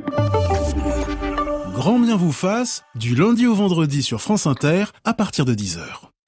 Grand bien vous fasse, du lundi au vendredi sur France Inter, à partir de 10h.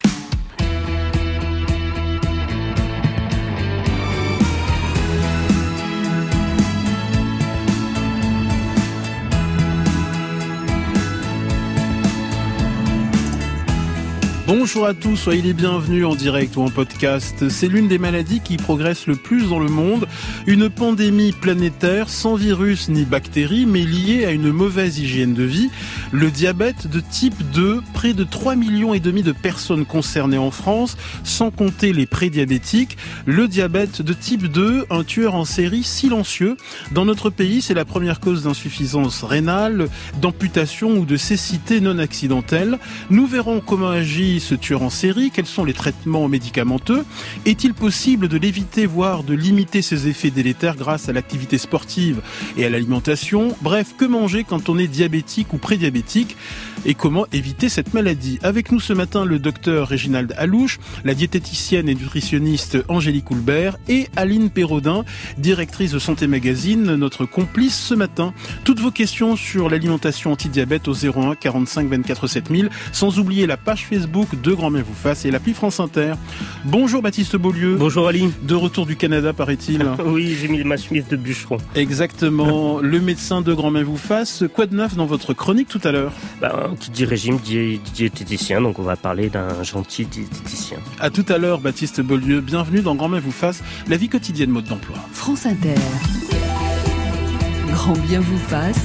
Bonjour à tous, soyez les bienvenus en direct ou en podcast. C'est l'une des maladies qui progresse le plus dans le monde. Une pandémie planétaire sans virus ni bactéries, mais liée à une mauvaise hygiène de vie. Le diabète de type 2, près de 3,5 millions de personnes concernées en France, sans compter les prédiabétiques. Le diabète de type 2, un tueur en série silencieux. Dans notre pays, c'est la première cause d'insuffisance rénale, d'amputation ou de cécité non accidentelle. Nous verrons comment agit ce tueur en série, quels sont les traitements médicamenteux, est-il possible de l'éviter, voire de limiter ses effets délétères grâce à l'activité sportive et à l'alimentation, bref, que manger quand on est diabétique ou prédiabétique et comment éviter cette maladie. Avec nous ce matin le docteur Réginald Allouche, la diététicienne et nutritionniste Angélique Houlbert et Aline Pérodin, directrice de Santé Magazine, notre complice ce matin. Toutes vos questions sur l'alimentation anti-diabète au 01 45 24 7000, sans oublier la page Facebook de Grand Bien vous fasse et l'appli France Inter. Bonjour Baptiste Beaulieu. Bonjour Ali. De retour du Canada, paraît-il. Oui, j'ai mis ma chemise de bûcheron. Exactement. Le médecin de Grand Bien vous fasse. Quoi de neuf dans votre chronique tout à l'heure? Qui dit régime dit diététicien, donc on va parler d'un gentil diététicien. À tout à l'heure Baptiste Beaulieu. Bienvenue dans Grand Bien vous fasse, la vie quotidienne mode d'emploi. France Inter. Grand Bien vous fasse.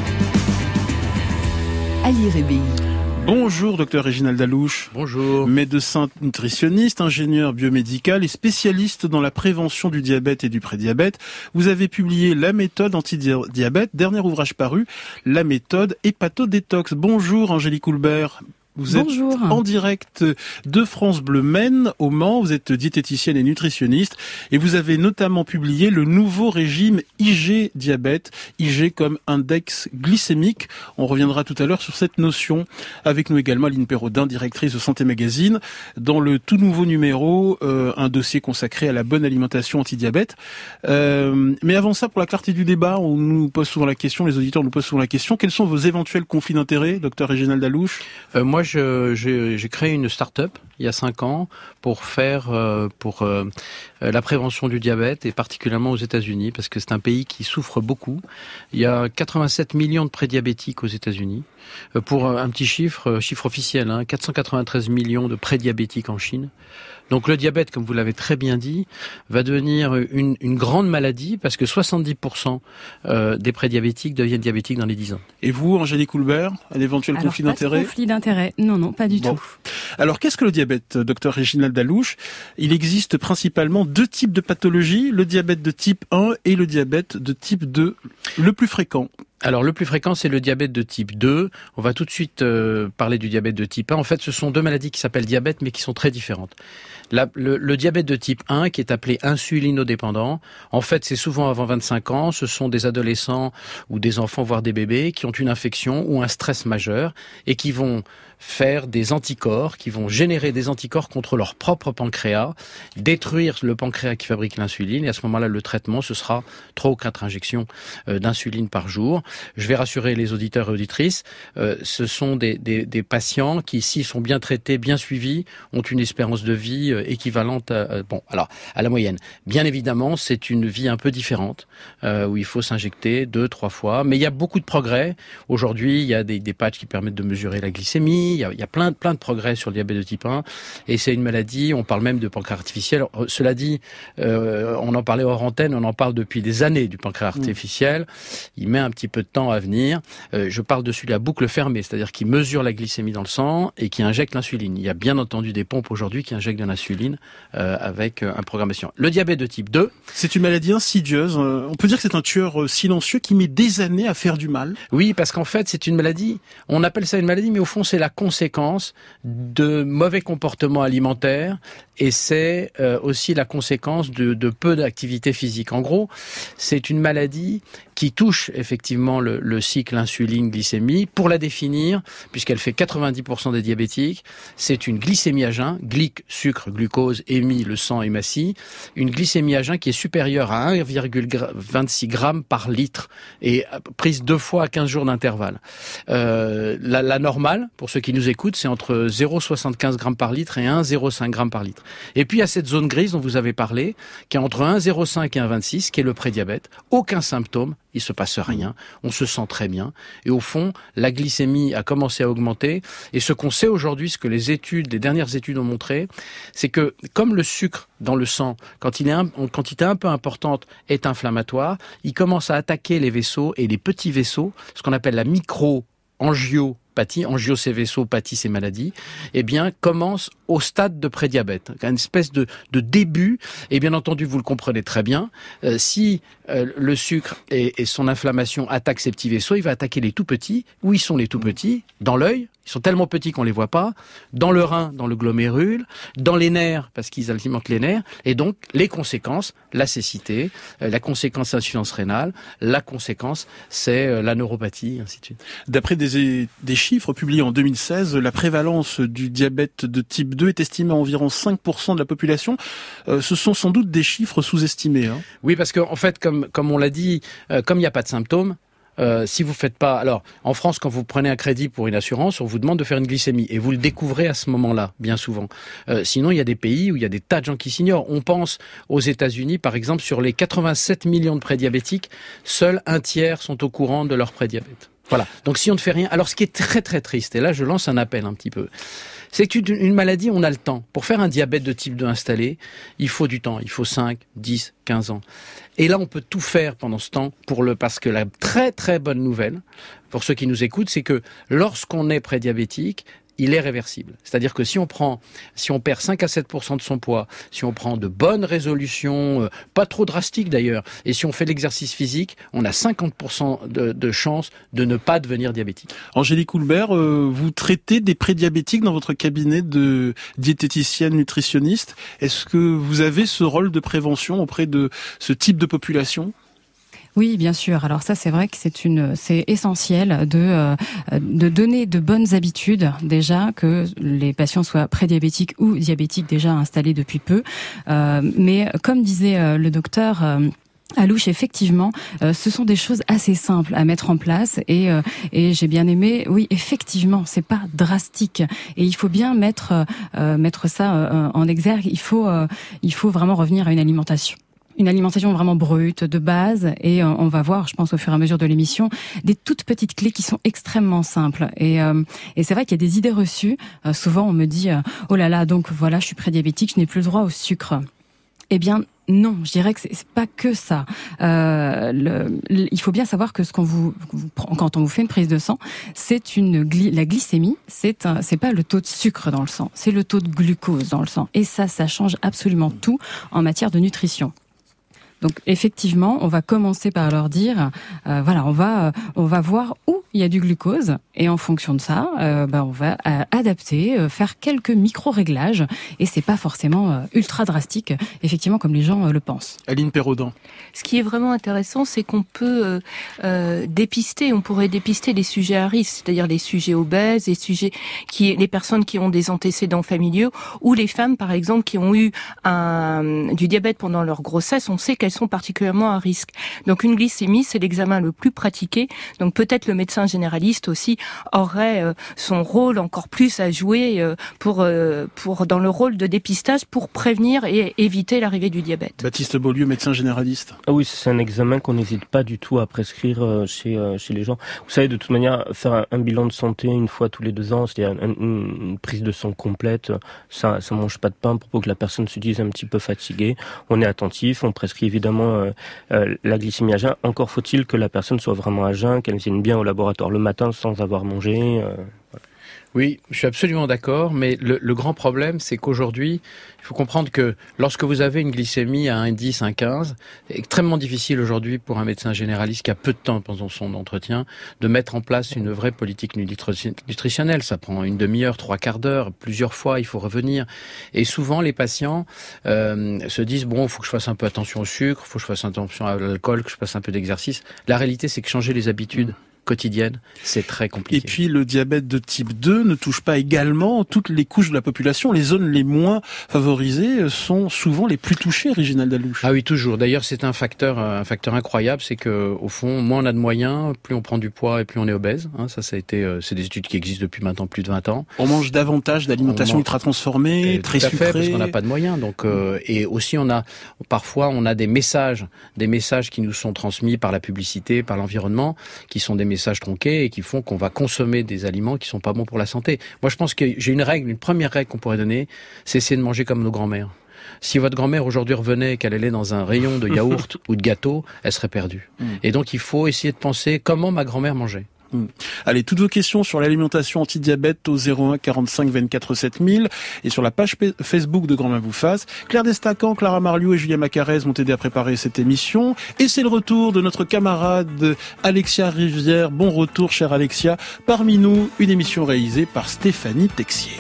Ali Rébi. Bonjour docteur Réginald Allouche. Bonjour. Médecin nutritionniste, ingénieur biomédical et spécialiste dans la prévention du diabète et du prédiabète. Vous avez publié La méthode anti-diabète, dernier ouvrage paru, La méthode hépato-détox. Bonjour Angélique Houlbert. Vous êtes en direct de France Bleu Maine au Mans, vous êtes diététicienne et nutritionniste et vous avez notamment publié le nouveau régime IG diabète, IG comme index glycémique. On reviendra tout à l'heure sur cette notion. Avec nous également Aline Pérodin, directrice de Santé Magazine, dans le tout nouveau numéro, un dossier consacré à la bonne alimentation anti-diabète. Mais avant ça, pour la clarté du débat, on nous pose souvent la question, les auditeurs nous posent souvent la question, quels sont vos éventuels conflits d'intérêts, docteur Réginald Allouche? Moi, j'ai créé une start-up il y a 5 ans pour faire la prévention du diabète et particulièrement aux États-Unis parce que c'est un pays qui souffre beaucoup. Il y a 87 millions de prédiabétiques aux États-Unis. Pour un petit chiffre officiel, 493 millions de prédiabétiques en Chine. Donc le diabète, comme vous l'avez très bien dit, va devenir une grande maladie parce que 70% des prédiabétiques deviennent diabétiques dans les 10 ans. Et vous, Angélique Houlbert, un éventuel conflit d'intérêt? Conflit d'intérêt, non, pas du tout. Alors qu'est-ce que le diabète, docteur Réginald Allouche? Il existe principalement 2 types de pathologies, le diabète de type 1 et le diabète de type 2, le plus fréquent. Alors, le plus fréquent, c'est le diabète de type 2. On va tout de suite parler du diabète de type 1. En fait, ce sont 2 maladies qui s'appellent diabète, mais qui sont très différentes. Le diabète de type 1, qui est appelé insulinodépendant, en fait, c'est souvent avant 25 ans. Ce sont des adolescents ou des enfants, voire des bébés, qui ont une infection ou un stress majeur et qui vont faire des anticorps, qui vont générer des anticorps contre leur propre pancréas, détruire le pancréas qui fabrique l'insuline, et à ce moment-là, le traitement, ce sera 3 ou 4 injections d'insuline par jour. Je vais rassurer les auditeurs et auditrices, ce sont des patients qui, s'ils sont bien traités, bien suivis, ont une espérance de vie équivalente à la moyenne. Bien évidemment, c'est une vie un peu différente, où il faut s'injecter 2-3 fois, mais il y a beaucoup de progrès. Aujourd'hui, il y a des patchs qui permettent de mesurer la glycémie, il y a plein de progrès sur le diabète de type 1, et c'est une maladie, on parle même de pancréas artificiel. Cela dit, on en parlait hors antenne, on en parle depuis des années du pancréas artificiel. Il met un petit peu de temps à venir. Je parle de celui à boucle fermée, c'est-à-dire qui mesure la glycémie dans le sang et qui injecte l'insuline. Il y a bien entendu des pompes aujourd'hui qui injectent de l'insuline avec une programmation. Le diabète de type 2... C'est une maladie insidieuse. On peut dire que c'est un tueur silencieux qui met des années à faire du mal. Oui, parce qu'en fait, c'est une maladie. On appelle ça une maladie, mais au fond, c'est la conséquence de mauvais comportements alimentaires et c'est aussi la conséquence de peu d'activité physique. En gros, c'est une maladie qui touche effectivement effectivement le cycle insuline-glycémie. Pour la définir, puisqu'elle fait 90% des diabétiques, c'est une glycémie à jeun, glyc, sucre, glucose, émis, le sang émassie, une glycémie à jeun qui est supérieure à 1,26 grammes par litre et prise 2 fois à 15 jours d'intervalle. La normale, pour ceux qui nous écoutent, c'est entre 0,75 grammes par litre et 1,05 grammes par litre. Et puis il y a cette zone grise dont vous avez parlé, qui est entre 1,05 et 1,26, qui est le prédiabète. Aucun symptôme, il se passe rien, on se sent très bien. Et au fond, la glycémie a commencé à augmenter. Et ce qu'on sait aujourd'hui, ce que les dernières études ont montré, c'est que comme le sucre dans le sang, quand il est en quantité un peu importante, est inflammatoire, il commence à attaquer les vaisseaux et les petits vaisseaux, ce qu'on appelle la micro-angiopathie, angio c'est vaisseau, pathie c'est maladie, eh bien, commence au stade de prédiabète, une espèce de début. Et bien entendu, vous le comprenez très bien, si le sucre et son inflammation attaquent ces petits vaisseaux, il va attaquer les tout petits. Où ils sont les tout petits? Dans l'œil. Ils sont tellement petits qu'on les voit pas. Dans le rein, dans le glomérule, dans les nerfs, parce qu'ils alimentent les nerfs. Et donc, les conséquences, la cécité, la conséquence, l'insuffisance rénale, la conséquence, c'est la neuropathie, ainsi de suite. D'après des chiffres publiés en 2016, la prévalence du diabète de type 2 est estimée à environ 5% de la population. Ce sont sans doute des chiffres sous-estimés. Hein. Oui, parce qu'en fait, comme on l'a dit, comme il n'y a pas de symptômes, si vous faites pas, alors en France, quand vous prenez un crédit pour une assurance, on vous demande de faire une glycémie et vous le découvrez à ce moment-là, bien souvent. Sinon, il y a des pays où il y a des tas de gens qui s'ignorent. On pense aux États-Unis, par exemple, sur les 87 millions de prédiabétiques, seuls 1/3 sont au courant de leur prédiabète. Voilà. Donc si on ne fait rien, alors ce qui est très très triste, et là je lance un appel un petit peu, c'est qu'une maladie, on a le temps. Pour faire un diabète de type 2 installé, il faut du temps. Il faut 5, 10, 15 ans. Et là, on peut tout faire pendant ce temps parce que la très très bonne nouvelle, pour ceux qui nous écoutent, c'est que lorsqu'on est prédiabétique, il est réversible. C'est-à-dire que si on perd 5 à 7% de son poids, si on prend de bonnes résolutions, pas trop drastiques d'ailleurs, et si on fait l'exercice physique, on a 50% de chances de ne pas devenir diabétique. Angélique Houlbert, vous traitez des prédiabétiques dans votre cabinet de diététicienne nutritionniste. Est-ce que vous avez ce rôle de prévention auprès de ce type de population ? Oui, bien sûr. Alors ça, c'est vrai que c'est essentiel de donner de bonnes habitudes déjà, que les patients soient prédiabétiques ou diabétiques déjà installés depuis peu. Mais comme disait le docteur Alouche, effectivement, ce sont des choses assez simples à mettre en place et j'ai bien aimé. Oui, effectivement, c'est pas drastique et il faut bien mettre ça en exergue. Il faut vraiment revenir à une alimentation vraiment brute, de base, et on va voir, je pense au fur et à mesure de l'émission, des toutes petites clés qui sont extrêmement simples. Et c'est vrai qu'il y a des idées reçues. Souvent, on me dit oh là là, donc voilà, je suis prédiabétique, je n'ai plus le droit au sucre. Eh bien, non, je dirais que c'est pas que ça. Il faut bien savoir que quand on vous fait une prise de sang, c'est la glycémie, c'est pas le taux de sucre dans le sang, c'est le taux de glucose dans le sang. Et ça change absolument tout en matière de nutrition. Donc effectivement, on va commencer par leur dire, voilà, on va voir où il y a du glucose et en fonction de ça, on va adapter, faire quelques micro-réglages et c'est pas forcément ultra drastique, effectivement, comme les gens le pensent. Aline Perraudin. Ce qui est vraiment intéressant, c'est qu'on peut on pourrait dépister les sujets à risque, c'est-à-dire les sujets obèses, les personnes qui ont des antécédents familiaux ou les femmes, par exemple, qui ont eu du diabète pendant leur grossesse. On sait qu'elles sont particulièrement à risque. Donc une glycémie, c'est l'examen le plus pratiqué. Donc peut-être le médecin généraliste aussi aurait son rôle encore plus à jouer dans le rôle de dépistage pour prévenir et éviter l'arrivée du diabète. Baptiste Beaulieu, médecin généraliste. Ah oui, c'est un examen qu'on n'hésite pas du tout à prescrire chez les gens. Vous savez, de toute manière, faire un bilan de santé une fois tous les 2 ans, c'est-à-dire une prise de sang complète, ça mange pas de pain pour que la personne se dise un petit peu fatiguée. On est attentif, on prescrit évidemment la glycémie à jeun. Encore faut-il que la personne soit vraiment à jeun, qu'elle vienne bien au laboratoire respiratoire le matin sans avoir mangé. Voilà. Oui, je suis absolument d'accord, mais le grand problème, c'est qu'aujourd'hui, il faut comprendre que lorsque vous avez une glycémie à 1,10, 1,15, c'est extrêmement difficile aujourd'hui pour un médecin généraliste qui a peu de temps pendant son entretien de mettre en place une vraie politique nutritionnelle. Ça prend une demi-heure, 3/4 d'heure, plusieurs fois, il faut revenir. Et souvent, les patients se disent, bon, il faut que je fasse un peu attention au sucre, il faut que je fasse attention à l'alcool, que je fasse un peu d'exercice. La réalité, c'est que changer les habitudes quotidienne, c'est très compliqué. Et puis le diabète de type 2 ne touche pas également toutes les couches de la population. Les zones les moins favorisées sont souvent les plus touchées, Réginald Dalouche. Ah oui, toujours. D'ailleurs, c'est un facteur incroyable, c'est que au fond, moins on a de moyens, plus on prend du poids et plus on est obèse. Ça a été, c'est des études qui existent depuis maintenant plus de 20 ans. On mange davantage d'alimentation ultra transformée, très sucrée. Parce qu'on n'a pas de moyens. Donc, et aussi parfois on a des messages qui nous sont transmis par la publicité, par l'environnement, qui sont des messages tronqués et qui font qu'on va consommer des aliments qui sont pas bons pour la santé. Moi, je pense que j'ai une première règle qu'on pourrait donner, c'est essayer de manger comme nos grands-mères. Si votre grand-mère aujourd'hui revenait et qu'elle allait dans un rayon de yaourt ou de gâteau, elle serait perdue. Et donc, il faut essayer de penser comment ma grand-mère mangeait. Allez, toutes vos questions sur l'alimentation anti-diabète au 01 45 24 7000 et sur la page Facebook de Grand Bain vous fasse. Claire Destacan, Clara Marliou et Julien Macarez m'ont aidé à préparer cette émission. Et c'est le retour de notre camarade Alexia Rivière. Bon retour, chère Alexia. Parmi nous, une émission réalisée par Stéphanie Texier.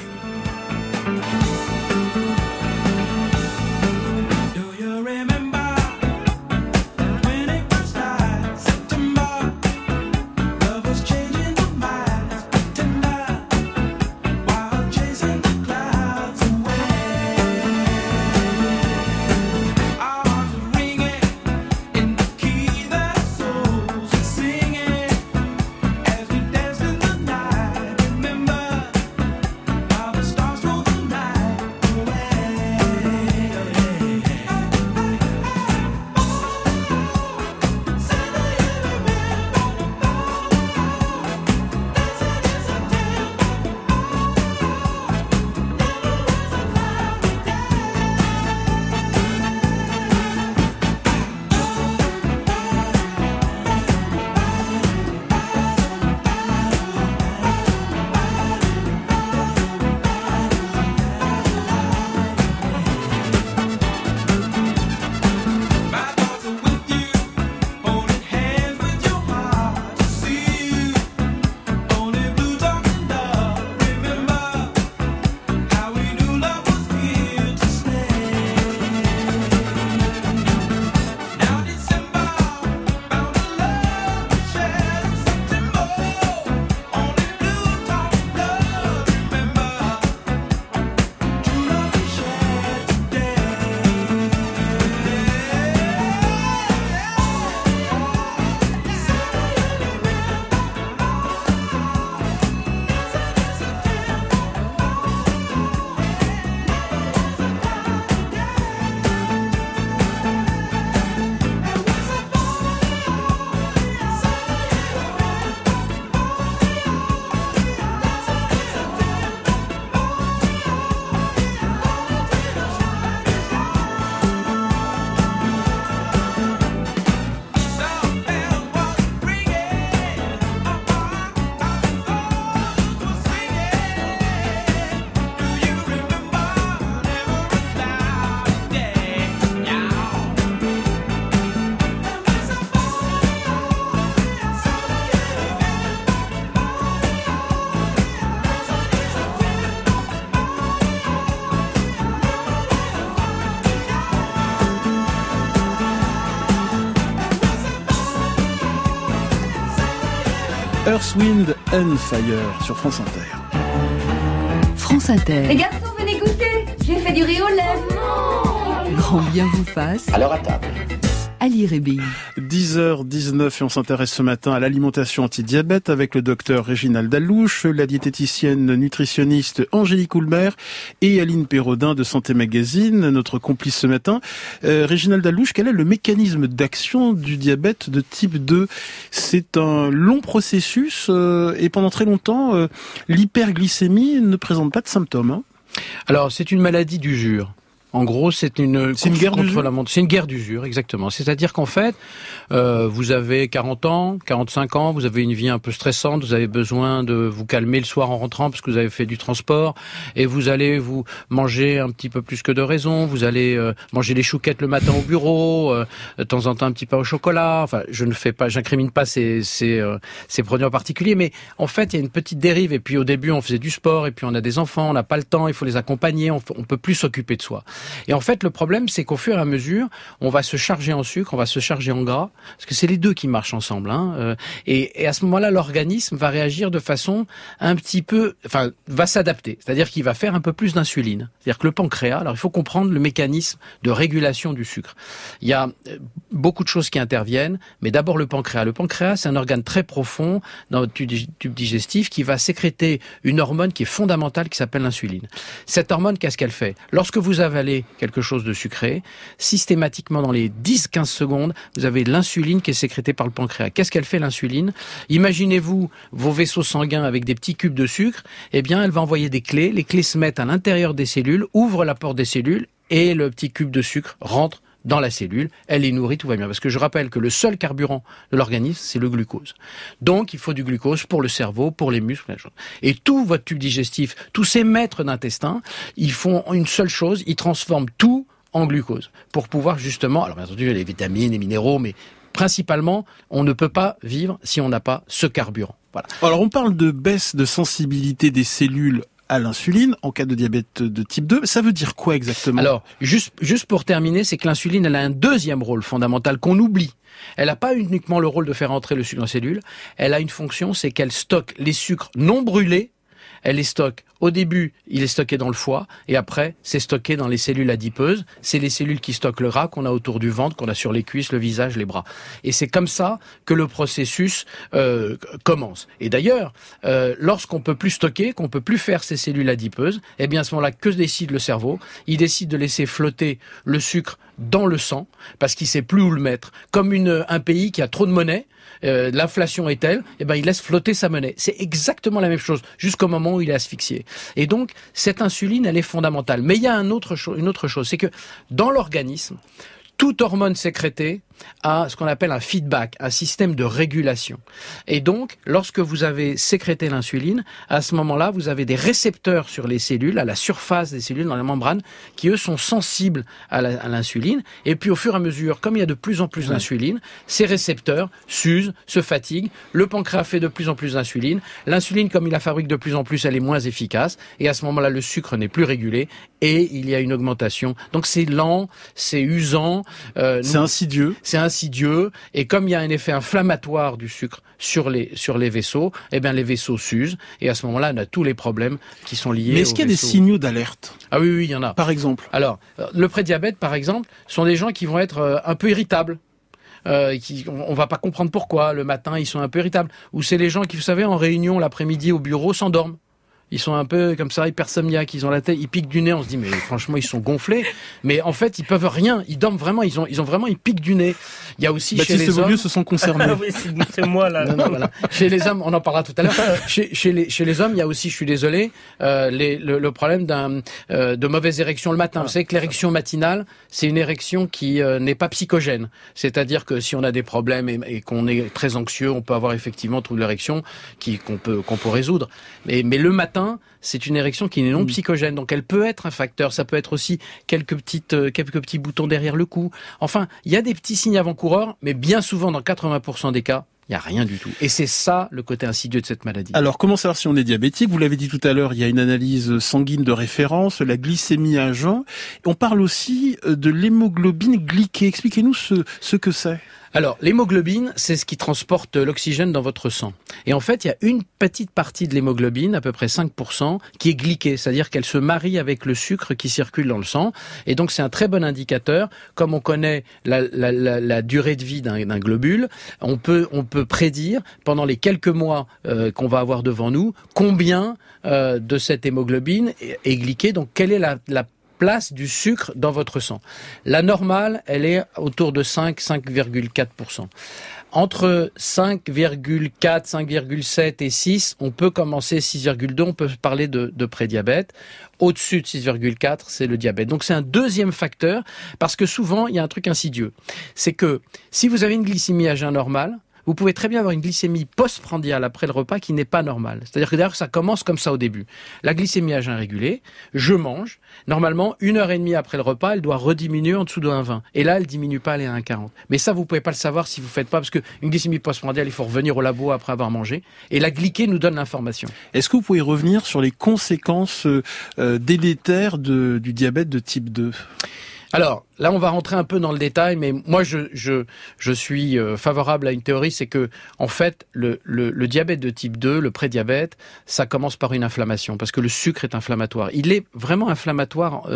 Earth, Wind and Fire sur France Inter. France Inter. Les garçons, venez goûter. J'ai fait du riz au lait. Grand bien vous fasse. Alors à table. Ali Rébi. 10h19 et on s'intéresse ce matin à l'alimentation anti-diabète avec le docteur Réginald Dalouche, la diététicienne nutritionniste Angélique Houlmer et Aline Perrodin de Santé Magazine, notre complice ce matin. Réginald Dalouche, quel est le mécanisme d'action du diabète de type 2 ? C'est un long processus et pendant très longtemps, l'hyperglycémie ne présente pas de symptômes. Alors, c'est une maladie d'usure. En gros, c'est une guerre d'usure. C'est une guerre d'usure, exactement. C'est-à-dire qu'en fait, vous avez 40 ans, 45 ans, vous avez une vie un peu stressante, vous avez besoin de vous calmer le soir en rentrant parce que vous avez fait du transport, et vous allez vous manger un petit peu plus que de raison, vous allez manger des chouquettes le matin au bureau, de temps en temps un petit pain au chocolat. Enfin, j'incrimine pas ces produits en particulier, mais en fait, il y a une petite dérive. Et puis au début, on faisait du sport, et puis on a des enfants, on n'a pas le temps, il faut les accompagner, on peut plus s'occuper de soi. Et en fait, le problème, c'est qu'au fur et à mesure, on va se charger en sucre, on va se charger en gras, parce que c'est les deux qui marchent ensemble. Et à ce moment-là, l'organisme va réagir de façon un petit peu, va s'adapter. C'est-à-dire qu'il va faire un peu plus d'insuline. C'est-à-dire que le pancréas, alors il faut comprendre le mécanisme de régulation du sucre. Il y a beaucoup de choses qui interviennent, mais d'abord le pancréas. Le pancréas, c'est un organe très profond dans votre tube digestif qui va sécréter une hormone qui est fondamentale qui s'appelle l'insuline. Cette hormone, qu'est-ce qu'elle fait ? Lorsque vous avalez quelque chose de sucré, systématiquement dans les 10-15 secondes, vous avez l'insuline qui est sécrétée par le pancréas. Qu'est-ce qu'elle fait, l'insuline ? Imaginez-vous vos vaisseaux sanguins avec des petits cubes de sucre, eh bien elle va envoyer des clés, les clés se mettent à l'intérieur des cellules, ouvrent la porte des cellules et le petit cube de sucre rentre dans la cellule, elle les nourrit, tout va bien. Parce que je rappelle que le seul carburant de l'organisme, c'est le glucose. Donc, il faut du glucose pour le cerveau, pour les muscles. Et tout votre tube digestif, tous ces maîtres d'intestin, ils font une seule chose, ils transforment tout en glucose. Pour pouvoir justement, alors bien entendu, il y a les vitamines, les minéraux, mais principalement, on ne peut pas vivre si on n'a pas ce carburant. Voilà. Alors, on parle de baisse de sensibilité des cellules à l'insuline en cas de diabète de type 2. Ça veut dire quoi exactement ? Alors, juste pour terminer, c'est que l'insuline, elle a un deuxième rôle fondamental qu'on oublie. Elle n'a pas uniquement le rôle de faire entrer le sucre dans les cellules, elle a une fonction, c'est qu'elle stocke les sucres non brûlés. Elle les stocke. Au début, il est stocké dans le foie, et après, c'est stocké dans les cellules adipeuses. C'est les cellules qui stockent le gras qu'on a autour du ventre, qu'on a sur les cuisses, le visage, les bras. Et c'est comme ça que le processus commence. Et d'ailleurs, lorsqu'on peut plus stocker, qu'on peut plus faire ces cellules adipeuses, eh bien à ce moment-là, que décide le cerveau ? Il décide de laisser flotter le sucre dans le sang, parce qu'il sait plus où le mettre. Comme un pays qui a trop de monnaie, l'inflation est telle, eh ben il laisse flotter sa monnaie. C'est exactement la même chose, jusqu'au moment où il est asphyxié. Et donc, cette insuline, elle est fondamentale. Mais il y a une autre chose, c'est que dans l'organisme, toute hormone sécrétée a ce qu'on appelle un feedback, un système de régulation. Et donc, lorsque vous avez sécrété l'insuline, à ce moment-là, vous avez des récepteurs sur les cellules, à la surface des cellules, dans la membrane, qui eux sont sensibles à l'insuline. Et puis, au fur et à mesure, comme il y a de plus en plus d'insuline, ces récepteurs s'usent, se fatiguent. Le pancréas fait de plus en plus d'insuline. L'insuline, comme il la fabrique de plus en plus, elle est moins efficace. Et à ce moment-là, le sucre n'est plus régulé et il y a une augmentation. Donc, c'est lent, c'est usant. C'est insidieux. C'est insidieux, et comme il y a un effet inflammatoire du sucre sur les vaisseaux, eh bien les vaisseaux s'usent, et à ce moment-là, on a tous les problèmes qui sont liés. Mais est-ce qu'il y a des signaux d'alerte ? Ah oui, il y en a. Par exemple ? Alors, le prédiabète, par exemple, sont des gens qui vont être un peu irritables. On va pas comprendre pourquoi. Le matin, ils sont un peu irritables. Ou c'est les gens qui, vous savez, en réunion l'après-midi au bureau, s'endorment. Ils sont un peu comme ça, hypersomniaques, ils ont la tête, ils piquent du nez, on se dit mais franchement ils sont gonflés, mais en fait ils peuvent rien, ils dorment vraiment, ils piquent du nez. Il y a aussi chez les hommes, se sont concernés. Oui, c'est moi là. Non, voilà. Chez les hommes, on en parlera tout à l'heure. Chez les hommes, il y a aussi, je suis désolé, le problème de mauvaise érection le matin. Vous savez que l'érection matinale, c'est une érection qui n'est pas psychogène. C'est-à-dire que si on a des problèmes et qu'on est très anxieux, on peut avoir effectivement trouble d'érection qu'on peut résoudre. Mais le matin, c'est une érection qui n'est non psychogène, donc elle peut être un facteur. Ça peut être aussi quelques petits boutons derrière le cou. Enfin, il y a des petits signes avant-coureurs, mais bien souvent, dans 80% des cas, il n'y a rien du tout. Et c'est ça le côté insidieux de cette maladie. Alors, comment savoir si on est diabétique ? Vous l'avez dit tout à l'heure, il y a une analyse sanguine de référence, la glycémie à jeun. On parle aussi de l'hémoglobine glyquée. Expliquez-nous ce que c'est. Alors, l'hémoglobine, c'est ce qui transporte l'oxygène dans votre sang. Et en fait, il y a une petite partie de l'hémoglobine, à peu près 5%, qui est glyquée, c'est-à-dire qu'elle se marie avec le sucre qui circule dans le sang. Et donc, c'est un très bon indicateur. Comme on connaît la durée de vie d'un globule, on peut prédire, pendant les quelques mois qu'on va avoir devant nous, combien de cette hémoglobine est glyquée. Donc, quelle est la place du sucre dans votre sang. La normale, elle est autour de 5,4%. Entre 5,4, 5,7 et 6, on peut commencer 6,2, on peut parler de prédiabète. Au-dessus de 6,4, c'est le diabète. Donc c'est un deuxième facteur, parce que souvent, il y a un truc insidieux. C'est que si vous avez une glycémie à jeun normale, vous pouvez très bien avoir une glycémie postprandiale après le repas qui n'est pas normale. C'est-à-dire que d'ailleurs, ça commence comme ça au début. La glycémie à jeun régulé, je mange. Normalement, 1h30 après le repas, elle doit rediminuer en dessous de 1,20. Et là, elle diminue pas, elle est à 1,40. Mais ça, vous pouvez pas le savoir si vous faites pas, parce que une glycémie postprandiale, il faut revenir au labo après avoir mangé. Et la glyquée nous donne l'information. Est-ce que vous pouvez revenir sur les conséquences délétères du diabète de type 2 ? Alors, là, on va rentrer un peu dans le détail, mais moi, je suis favorable à une théorie, c'est que, en fait, le diabète de type 2, le prédiabète, ça commence par une inflammation, parce que le sucre est inflammatoire. Il est vraiment inflammatoire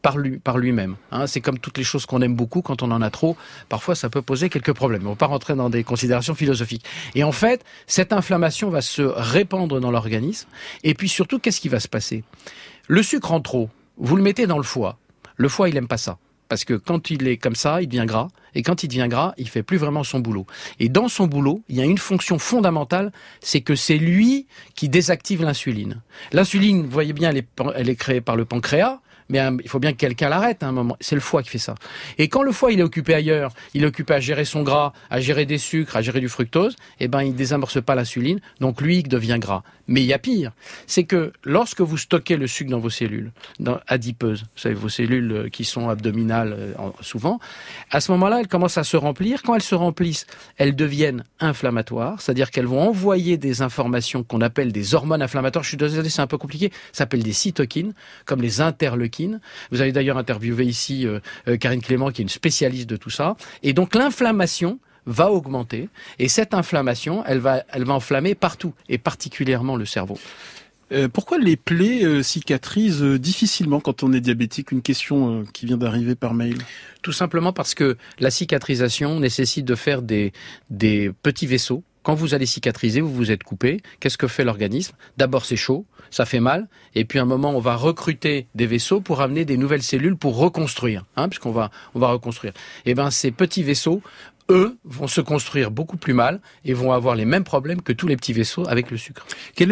par lui-même. Hein. C'est comme toutes les choses qu'on aime beaucoup, quand on en a trop, parfois ça peut poser quelques problèmes. On ne va pas rentrer dans des considérations philosophiques. Et en fait, cette inflammation va se répandre dans l'organisme, et puis surtout, qu'est-ce qui va se passer ? Le sucre en trop, vous le mettez dans le foie. Le foie, il aime pas ça. Parce que quand il est comme ça, il devient gras. Et quand il devient gras, il fait plus vraiment son boulot. Et dans son boulot, il y a une fonction fondamentale, c'est que c'est lui qui désactive l'insuline. L'insuline, vous voyez bien, elle est créée par le pancréas. Mais il faut bien que quelqu'un l'arrête à un moment. C'est le foie qui fait ça. Et quand le foie, il est occupé ailleurs, il est occupé à gérer son gras, à gérer des sucres, à gérer du fructose, eh ben, il désamorce pas l'insuline. Donc, lui, il devient gras. Mais il y a pire. C'est que lorsque vous stockez le sucre dans vos cellules, adipeuses, vous savez, vos cellules qui sont abdominales, souvent, à ce moment-là, elles commencent à se remplir. Quand elles se remplissent, elles deviennent inflammatoires. C'est-à-dire qu'elles vont envoyer des informations qu'on appelle des hormones inflammatoires. Je suis désolé, c'est un peu compliqué. Ça s'appelle des cytokines, comme les interleukines. Vous avez d'ailleurs interviewé ici Karine Clément, qui est une spécialiste de tout ça. Et donc l'inflammation va augmenter. Et cette inflammation, elle va enflammer partout, et particulièrement le cerveau. Pourquoi les plaies cicatrisent difficilement quand on est diabétique ? Une question qui vient d'arriver par mail. Tout simplement parce que la cicatrisation nécessite de faire des petits vaisseaux. Quand vous allez cicatriser, vous vous êtes coupé. Qu'est-ce que fait l'organisme ? D'abord, c'est chaud, ça fait mal. Et puis, à un moment, on va recruter des vaisseaux pour amener des nouvelles cellules pour reconstruire. Puisqu'on va reconstruire. Et ben, ces petits vaisseaux, eux, vont se construire beaucoup plus mal et vont avoir les mêmes problèmes que tous les petits vaisseaux avec le sucre. Quel est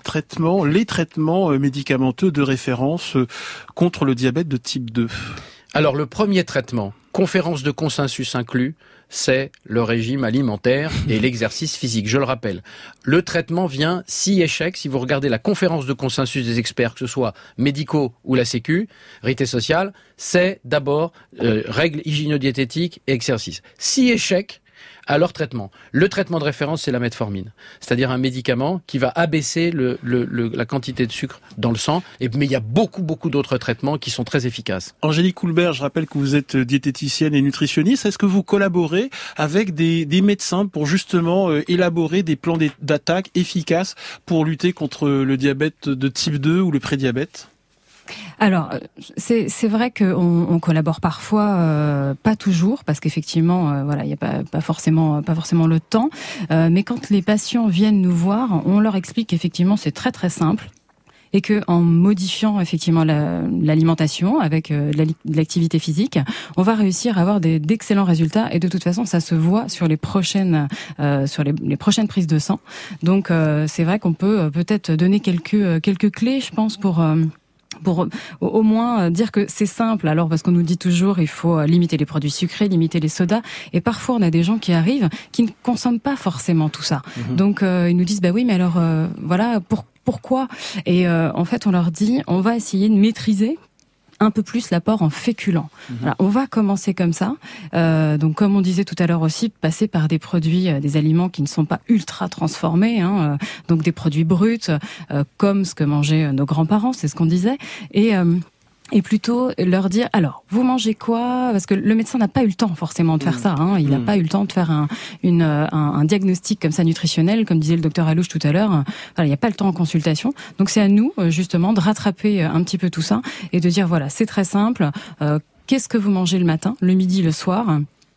les traitements médicamenteux de référence contre le diabète de type 2 ? Alors, le premier traitement, conférence de consensus inclus, c'est le régime alimentaire et l'exercice physique. Je le rappelle, le traitement vient si échec, si vous regardez la conférence de consensus des experts, que ce soit médicaux ou la Sécu, Sécurité sociale, c'est d'abord règles hygiéno-diététiques et exercice. Si échec, alors traitement. Le traitement de référence, c'est la metformine. C'est-à-dire un médicament qui va abaisser la quantité de sucre dans le sang. Mais il y a beaucoup d'autres traitements qui sont très efficaces. Angélique Coulbert, je rappelle que vous êtes diététicienne et nutritionniste. Est-ce que vous collaborez avec des médecins pour justement élaborer des plans d'attaque efficaces pour lutter contre le diabète de type 2 ou le prédiabète ? Alors, c'est vrai qu'on collabore parfois, pas toujours, parce qu'effectivement, voilà, il n'y a pas forcément le temps. Mais quand les patients viennent nous voir, on leur explique qu'effectivement, c'est très très simple. Et que en modifiant effectivement l'alimentation avec de l'activité physique, on va réussir à avoir d'excellents résultats. Et de toute façon, ça se voit sur les prochaines les prochaines prises de sang. Donc c'est vrai qu'on peut peut-être donner quelques clés, je pense, pour au moins dire que c'est simple. Alors parce qu'on nous dit toujours il faut limiter les produits sucrés, limiter les sodas, et parfois on a des gens qui arrivent qui ne consomment pas forcément tout ça. Donc ils nous disent bah oui mais alors voilà pourquoi ? Et en fait on leur dit on va essayer de maîtriser un peu plus l'apport en féculents. Voilà, on va commencer comme ça. Donc, comme on disait tout à l'heure aussi, passer par des produits, des aliments qui ne sont pas ultra transformés, donc des produits bruts, comme ce que mangeaient nos grands-parents, c'est ce qu'on disait. Et plutôt leur dire, alors, vous mangez quoi ? Parce que le médecin n'a pas eu le temps forcément de faire ça. Il n'a pas eu le temps de faire un diagnostic comme ça nutritionnel, comme disait le docteur Alouche tout à l'heure. Voilà, il n'y a pas le temps en consultation. Donc c'est à nous, justement, de rattraper un petit peu tout ça et de dire, voilà, c'est très simple. Qu'est-ce que vous mangez le matin, le midi, le soir ?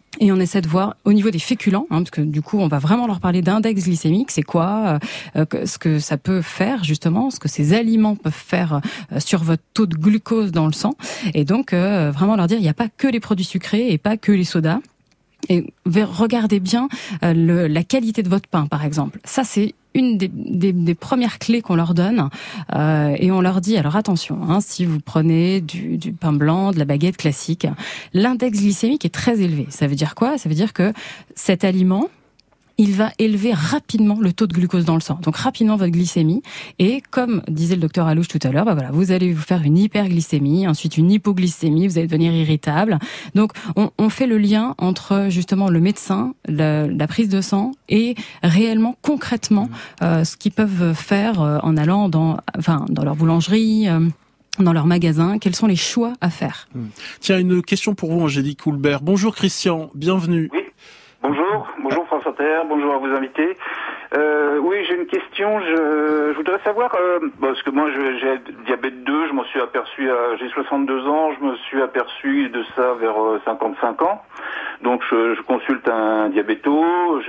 Et on essaie de voir au niveau des féculents, parce que du coup on va vraiment leur parler d'index glycémique, c'est quoi, ce que ça peut faire justement, ce que ces aliments peuvent faire sur votre taux de glucose dans le sang, et donc vraiment leur dire il n'y a pas que les produits sucrés et pas que les sodas. Et regardez bien la qualité de votre pain, par exemple. Ça, c'est une des premières clés qu'on leur donne. Et on leur dit, alors attention, si vous prenez du pain blanc, de la baguette classique, l'index glycémique est très élevé. Ça veut dire quoi ? Ça veut dire que cet aliment, il va élever rapidement le taux de glucose dans le sang. Donc rapidement votre glycémie. Et comme disait le docteur Alouche tout à l'heure, vous allez vous faire une hyperglycémie, ensuite une hypoglycémie, vous allez devenir irritable. Donc on fait le lien entre justement le médecin, la prise de sang et réellement, concrètement, ce qu'ils peuvent faire en allant dans leur boulangerie, dans leur magasin, quels sont les choix à faire. Tiens, une question pour vous, Angélique Houlbert. Bonjour Christian, bienvenue. Oui. Bonjour France Inter, bonjour à vos invités. Oui, j'ai une question. Je voudrais savoir, parce que moi j'ai diabète 2, je m'en suis aperçu, j'ai 62 ans, je me suis aperçu de ça vers 55 ans. Donc je consulte un diabéto,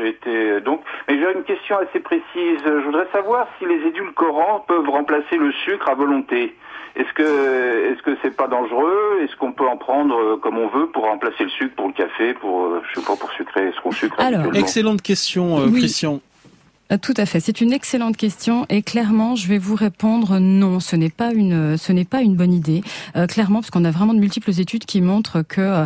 mais j'ai une question assez précise. Je voudrais savoir si les édulcorants peuvent remplacer le sucre à volonté. Est-ce que c'est pas dangereux? Est-ce qu'on peut en prendre comme on veut pour remplacer le sucre, pour le café, pour sucrer ce qu'on sucre? Alors, excellente question, oui. Christian. Tout à fait. C'est une excellente question et clairement, je vais vous répondre non. Ce n'est pas une bonne idée. Clairement, parce qu'on a vraiment de multiples études qui montrent que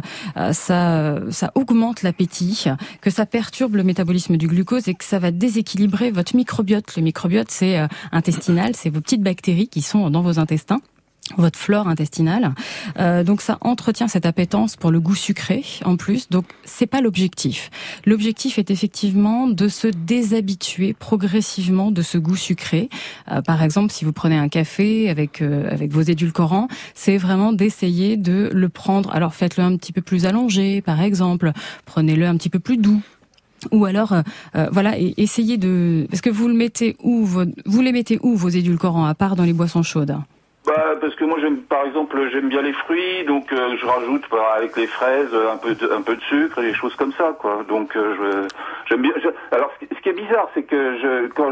ça augmente l'appétit, que ça perturbe le métabolisme du glucose et que ça va déséquilibrer votre microbiote. Le microbiote, c'est intestinal, c'est vos petites bactéries qui sont dans vos intestins, votre flore intestinale. Donc ça entretient cette appétence pour le goût sucré en plus. Donc c'est pas l'objectif. L'objectif est effectivement de se déshabituer progressivement de ce goût sucré. Par exemple, si vous prenez un café avec vos édulcorants, c'est vraiment d'essayer de le prendre. Alors faites-le un petit peu plus allongé, par exemple. Prenez-le un petit peu plus doux. Ou alors, et essayez parce que vous les mettez où vos édulcorants, à part dans les boissons chaudes? Parce que moi j'aime bien les fruits, donc je rajoute avec les fraises un peu de sucre et des choses comme ça, quoi. Donc j'aime bien. Alors ce qui est bizarre, c'est que quand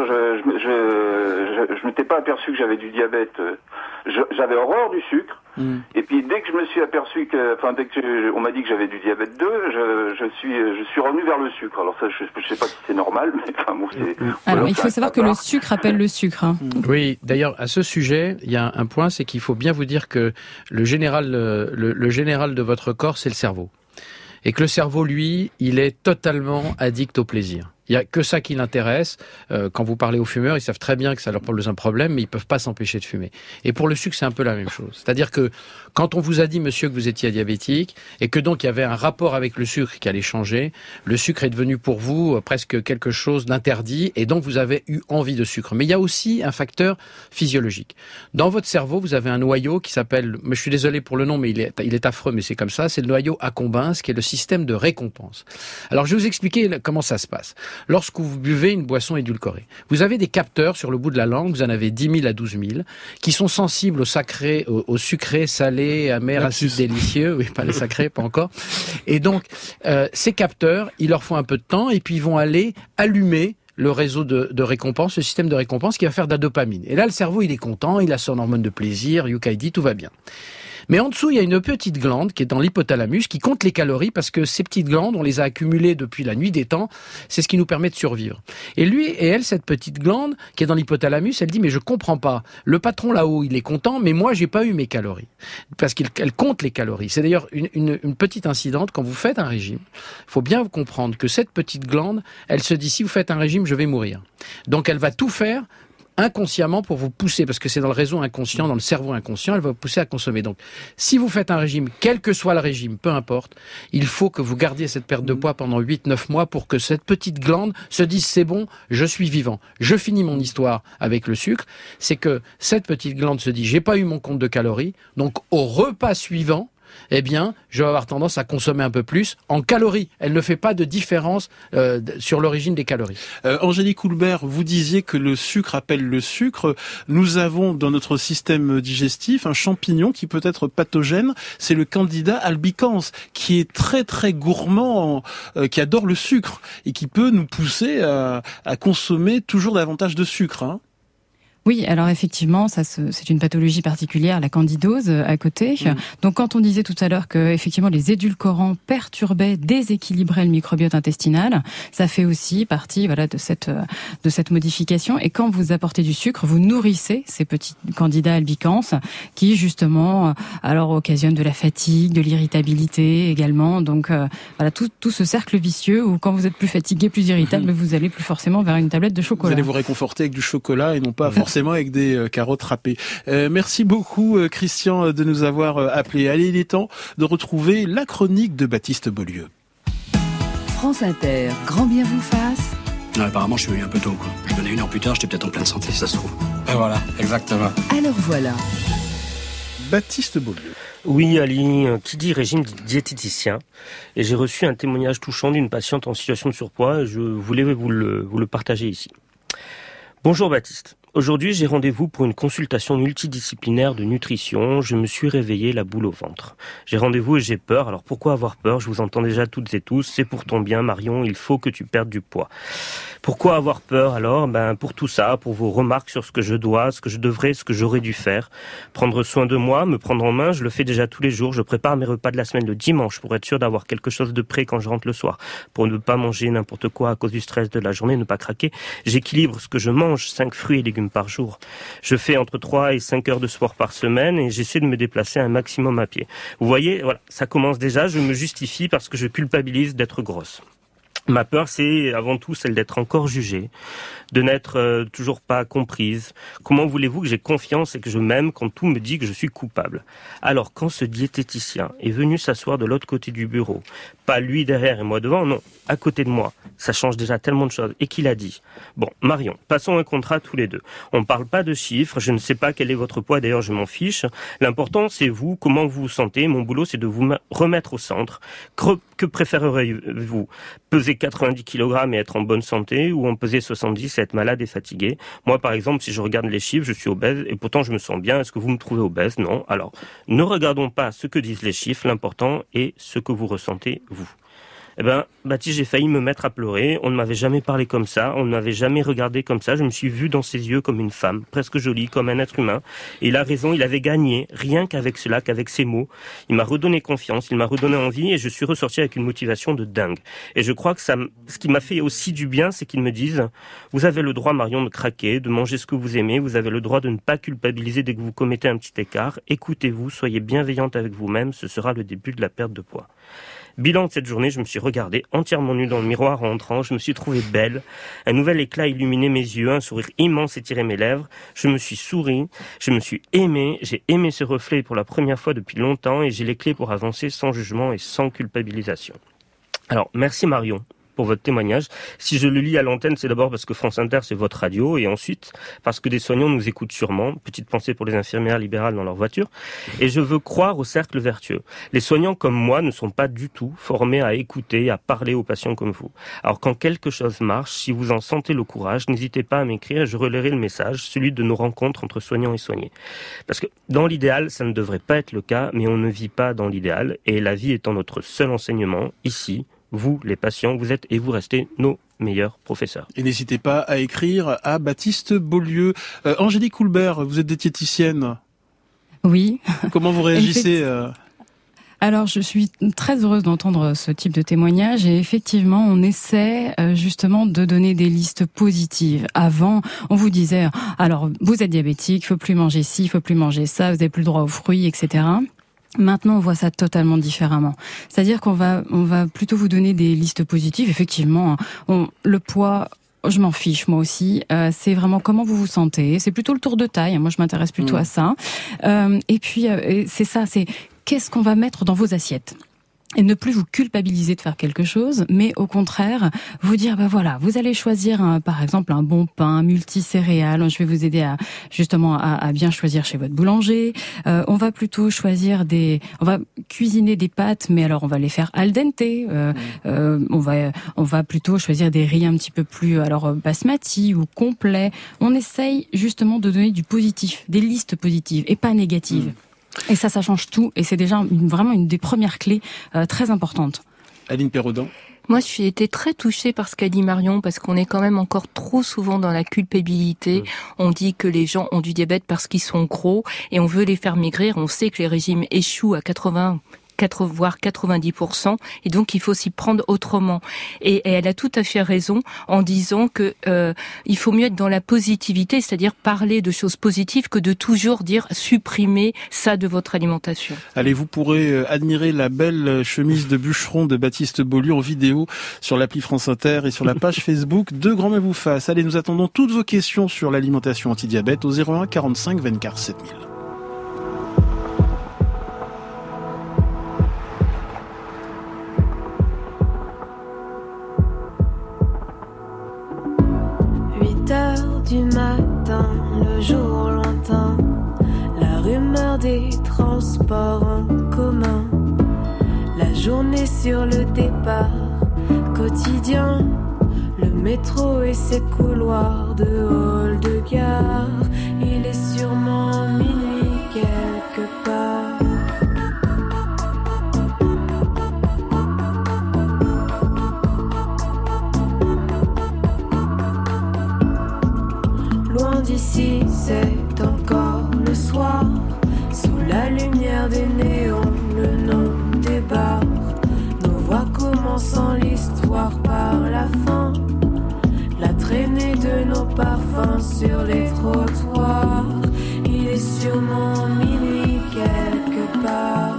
je m'étais pas aperçu que j'avais du diabète, j'avais horreur du sucre. Et puis dès que je me suis aperçu on m'a dit que j'avais du diabète 2, je suis revenu vers le sucre. Alors ça, je sais pas si c'est normal, mais Alors il faut savoir que le sucre appelle le sucre. Oui, d'ailleurs à ce sujet, il y a un point, c'est qu'il faut bien vous dire que le général de votre corps, c'est le cerveau. Et que le cerveau, lui, il est totalement addict au plaisir. Il y a que ça qui l'intéresse. Quand vous parlez aux fumeurs, ils savent très bien que ça leur pose un problème, mais ils peuvent pas s'empêcher de fumer. Et pour le sucre, c'est un peu la même chose. C'est-à-dire que quand on vous a dit, monsieur, que vous étiez diabétique, et que donc il y avait un rapport avec le sucre qui allait changer, le sucre est devenu pour vous presque quelque chose d'interdit, et donc vous avez eu envie de sucre. Mais il y a aussi un facteur physiologique. Dans votre cerveau, vous avez un noyau qui s'appelle, je suis désolé pour le nom, mais il est affreux, mais c'est comme ça, c'est le noyau accumbens, qui est le système de récompense. Alors je vais vous expliquer comment ça se passe. Lorsque vous buvez une boisson édulcorée, vous avez des capteurs sur le bout de la langue, vous en avez 10 000 à 12 000, qui sont sensibles au sucré, salé, amer, acide, délicieux. Oui, pas les sacrés, pas encore. Et donc, ces capteurs, il leur faut un peu de temps et puis ils vont aller allumer le réseau de récompense, le système de récompense qui va faire de la dopamine. Et là, le cerveau, il est content, il a son hormone de plaisir, Yukaidi, tout va bien. Mais en dessous, il y a une petite glande qui est dans l'hypothalamus qui compte les calories parce que ces petites glandes, on les a accumulées depuis la nuit des temps. C'est ce qui nous permet de survivre. Et lui et elle, cette petite glande qui est dans l'hypothalamus, elle dit mais je comprends pas. Le patron là-haut, il est content, mais moi j'ai pas eu mes calories parce qu'elle compte les calories. C'est d'ailleurs une petite incidente quand vous faites un régime. Il faut bien comprendre que cette petite glande, elle se dit si vous faites un régime, je vais mourir. Donc elle va tout faire inconsciemment pour vous pousser, parce que c'est dans le réseau inconscient, dans le cerveau inconscient, elle va vous pousser à consommer. Donc, si vous faites un régime, quel que soit le régime, peu importe, il faut que vous gardiez cette perte de poids pendant 8-9 mois pour que cette petite glande se dise c'est bon, je suis vivant. Je finis mon histoire avec le sucre. C'est que cette petite glande se dit j'ai pas eu mon compte de calories, donc au repas suivant, eh bien, je vais avoir tendance à consommer un peu plus en calories. Elle ne fait pas de différence sur l'origine des calories. Angélique Houlbert, vous disiez que le sucre appelle le sucre. Nous avons dans notre système digestif un champignon qui peut être pathogène. C'est le Candida albicans, qui est très très gourmand, qui adore le sucre et qui peut nous pousser à consommer toujours davantage de sucre, hein. Oui, alors effectivement, c'est une pathologie particulière, la candidose à côté. Donc quand on disait tout à l'heure que effectivement les édulcorants perturbaient, déséquilibraient le microbiote intestinal, ça fait aussi partie de cette modification. Et quand vous apportez du sucre, vous nourrissez ces petits candidats albicans qui justement alors occasionnent de la fatigue, de l'irritabilité également. Donc tout ce cercle vicieux où quand vous êtes plus fatigué, plus irritable, vous allez plus forcément vers une tablette de chocolat. Vous allez vous réconforter avec du chocolat et non pas forcément avec des carottes râpées. Merci beaucoup Christian de nous avoir appelés. Allez, il est temps de retrouver la chronique de Baptiste Beaulieu. France Inter, grand bien vous fasse. Non, apparemment, je suis venu un peu tôt, quoi. Je venais 1 heure plus tard, j'étais peut-être en pleine santé, ça se trouve. Ben voilà, exactement. Alors voilà. Baptiste Beaulieu. Oui, Ali, qui dit régime dit diététicien. Et j'ai reçu un témoignage touchant d'une patiente en situation de surpoids et je voulais vous le partager ici. Bonjour Baptiste. Aujourd'hui, j'ai rendez-vous pour une consultation multidisciplinaire de nutrition. Je me suis réveillé la boule au ventre. J'ai rendez-vous et j'ai peur. Alors pourquoi avoir peur ? Je vous entends déjà toutes et tous. C'est pour ton bien, Marion. Il faut que tu perdes du poids. Pourquoi avoir peur alors ? Pour tout ça, pour vos remarques sur ce que je dois, ce que je devrais, ce que j'aurais dû faire. Prendre soin de moi, me prendre en main, je le fais déjà tous les jours. Je prépare mes repas de la semaine le dimanche pour être sûr d'avoir quelque chose de prêt quand je rentre le soir. Pour ne pas manger n'importe quoi à cause du stress de la journée, ne pas craquer. J'équilibre ce que je mange, 5 fruits et légumes par jour. Je fais entre 3 et 5 heures de sport par semaine et j'essaie de me déplacer un maximum à pied. Vous voyez, voilà, ça commence déjà, je me justifie parce que je culpabilise d'être grosse. Ma peur, c'est avant tout celle d'être encore jugée, de n'être toujours pas comprise. Comment voulez-vous que j'ai confiance et que je m'aime quand tout me dit que je suis coupable ? Alors, quand ce diététicien est venu s'asseoir de l'autre côté du bureau, pas lui derrière et moi devant, non, à côté de moi, ça change déjà tellement de choses, et qu'il a dit, bon, Marion, passons un contrat tous les deux. On ne parle pas de chiffres, je ne sais pas quel est votre poids, d'ailleurs je m'en fiche. L'important, c'est vous, comment vous vous sentez. Mon boulot, c'est de vous remettre au centre. Que préférerez-vous ? Peser 90 kg et être en bonne santé, ou en peser 70 et être malade et fatigué. Moi, par exemple, si je regarde les chiffres, je suis obèse et pourtant je me sens bien. Est-ce que vous me trouvez obèse ? Non. Alors, ne regardons pas ce que disent les chiffres. L'important est ce que vous ressentez, vous. Baptiste, j'ai failli me mettre à pleurer. On ne m'avait jamais parlé comme ça. On ne m'avait jamais regardé comme ça. Je me suis vu dans ses yeux comme une femme, presque jolie, comme un être humain. Et il a raison, il avait gagné, rien qu'avec cela, qu'avec ses mots. Il m'a redonné confiance, il m'a redonné envie et je suis ressorti avec une motivation de dingue. Et je crois que ce qui m'a fait aussi du bien, c'est qu'ils me disent, vous avez le droit, Marion, de craquer, de manger ce que vous aimez. Vous avez le droit de ne pas culpabiliser dès que vous commettez un petit écart. Écoutez-vous, soyez bienveillante avec vous-même. Ce sera le début de la perte de poids. Bilan de cette journée, je me suis regardée entièrement nue dans le miroir en entrant, je me suis trouvée belle, un nouvel éclat illuminait mes yeux, un sourire immense étirait mes lèvres, je me suis souri, je me suis aimée, j'ai aimé ce reflet pour la première fois depuis longtemps et j'ai les clés pour avancer sans jugement et sans culpabilisation. Alors, merci Marion pour votre témoignage. Si je le lis à l'antenne, c'est d'abord parce que France Inter, c'est votre radio, et ensuite parce que des soignants nous écoutent sûrement. Petite pensée pour les infirmières libérales dans leur voiture. Et je veux croire au cercle vertueux. Les soignants comme moi ne sont pas du tout formés à écouter, à parler aux patients comme vous. Alors quand quelque chose marche, si vous en sentez le courage, n'hésitez pas à m'écrire, je relayerai le message, celui de nos rencontres entre soignants et soignés. Parce que dans l'idéal, ça ne devrait pas être le cas, mais on ne vit pas dans l'idéal, et la vie étant notre seul enseignement, ici, vous, les patients, vous êtes et vous restez nos meilleurs professeurs. Et n'hésitez pas à écrire à Baptiste Beaulieu. Angélique Houlbert, vous êtes diététicienne. Oui. Comment vous réagissez Alors, je suis très heureuse d'entendre ce type de témoignage et effectivement, on essaie justement de donner des listes positives. Avant, on vous disait, alors, vous êtes diabétique, il faut plus manger ci, il faut plus manger ça, vous n'avez plus le droit aux fruits, etc. Maintenant, on voit ça totalement différemment. C'est-à-dire qu'on va plutôt vous donner des listes positives. Effectivement, le poids, je m'en fiche, moi aussi. C'est vraiment comment vous vous sentez. C'est plutôt le tour de taille. Moi, je m'intéresse plutôt à ça. Et puis, c'est ça, c'est qu'est-ce qu'on va mettre dans vos assiettes. Et ne plus vous culpabiliser de faire quelque chose, mais au contraire, vous dire, voilà, vous allez choisir par exemple un bon pain multicéréales. Je vais vous aider à bien choisir chez votre boulanger. On va plutôt on va cuisiner des pâtes, mais alors on va les faire al dente. On va plutôt choisir des riz un petit peu plus, basmati ou complets. On essaye justement de donner du positif, des listes positives et pas négatives. Et ça change tout, et c'est déjà vraiment une des premières clés très importantes. Aline Perraudin. Moi, j'ai été très touchée par ce qu'a dit Marion, parce qu'on est quand même encore trop souvent dans la culpabilité. On dit que les gens ont du diabète parce qu'ils sont gros, et on veut les faire maigrir. On sait que les régimes échouent à 80 voire 90%, et donc il faut s'y prendre autrement. Et elle a tout à fait raison en disant que il faut mieux être dans la positivité, c'est-à-dire parler de choses positives que de toujours dire supprimer ça de votre alimentation. Allez, vous pourrez admirer la belle chemise de bûcheron de Baptiste Beaulieu en vidéo sur l'appli France Inter et sur la page Facebook de Grand-Mère vous fasse. Allez, nous attendons toutes vos questions sur l'alimentation anti-diabète au 01 45 24 7000. Du matin, le jour lointain, la rumeur des transports en commun, la journée sur le départ quotidien, le métro et ses couloirs de hall de gare, il est sûrement minuit quelque part. Loin d'ici, c'est encore le soir. Sous la lumière des néons, le nom des bars. Nos voix commençant l'histoire par la fin. La traînée de nos parfums sur les trottoirs. Il est sûrement minuit quelque part.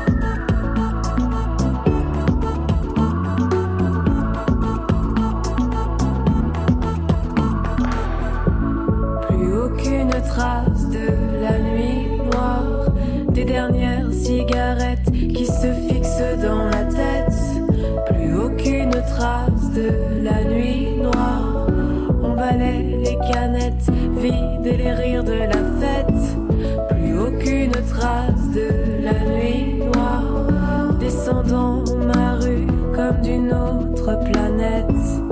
Trace de la nuit noire, des dernières cigarettes qui se fixent dans la tête. Plus aucune trace de la nuit noire. On balaie les canettes vides et les rires de la fête. Plus aucune trace de la nuit noire. Descendant ma rue comme d'une autre planète.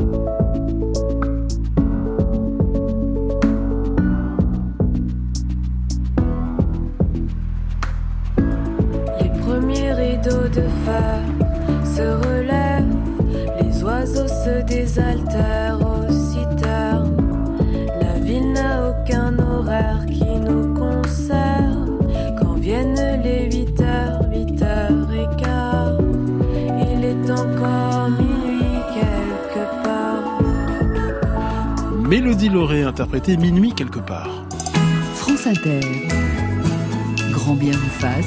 De fer se relèvent, les oiseaux se désaltèrent aux citernes. La ville n'a aucun horaire qui nous conserve. Quand viennent les 8h, 8h15, il est encore minuit quelque part. Mélodie Lauré interprétée Minuit quelque part. France Inter. Grand bien vous fasse.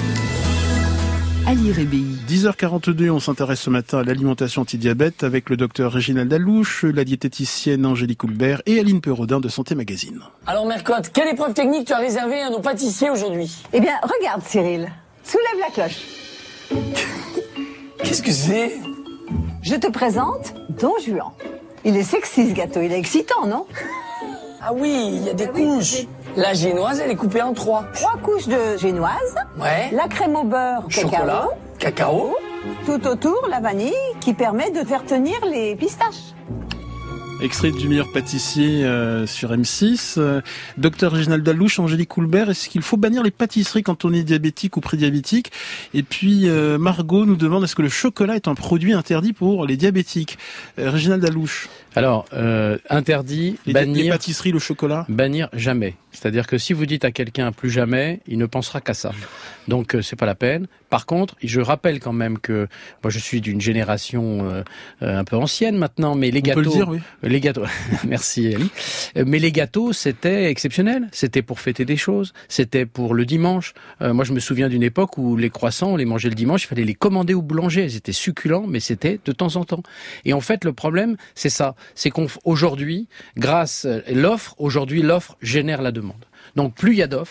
Ali Rébi. 10h42, on s'intéresse ce matin à l'alimentation anti-diabète avec le docteur Réginald Allouche, la diététicienne Angélique Houlbert et Aline Perraudin de Santé Magazine. Alors Mercotte, quelle épreuve technique tu as réservée à nos pâtissiers aujourd'hui ? Eh bien, regarde Cyril, soulève la cloche. Qu'est-ce que c'est ? Je te présente Don Juan. Il est sexy ce gâteau, il est excitant, non ? Ah oui, il y a des couches. La génoise, elle est coupée en 3. 3 couches de génoise. Ouais. La crème au beurre, chocolat, cacao. Tout autour, la vanille qui permet de faire tenir les pistaches. Extrait du meilleur pâtissier sur M6. Docteur Réginald Allouche, Angélique Houlbert, est-ce qu'il faut bannir les pâtisseries quand on est diabétique ou prédiabétique ? Et puis Margot nous demande, est-ce que le chocolat est un produit interdit pour les diabétiques ? Réginald Allouche. Alors, interdit, bannir... Les pâtisseries, le chocolat ? Bannir jamais. C'est-à-dire que si vous dites à quelqu'un plus jamais, il ne pensera qu'à ça. Donc c'est pas la peine. Par contre, je rappelle quand même que moi je suis d'une génération un peu ancienne maintenant, mais les gâteaux, on peut le dire, oui. Les gâteaux, merci Ali. Mais les gâteaux c'était exceptionnel. C'était pour fêter des choses. C'était pour le dimanche. Moi je me souviens d'une époque où les croissants on les mangeait le dimanche. Il fallait les commander au boulanger. Ils étaient succulents, mais c'était de temps en temps. Et en fait le problème c'est ça, c'est qu'aujourd'hui, grâce l'offre, l'offre génère la demande. Donc plus il y a d'offres,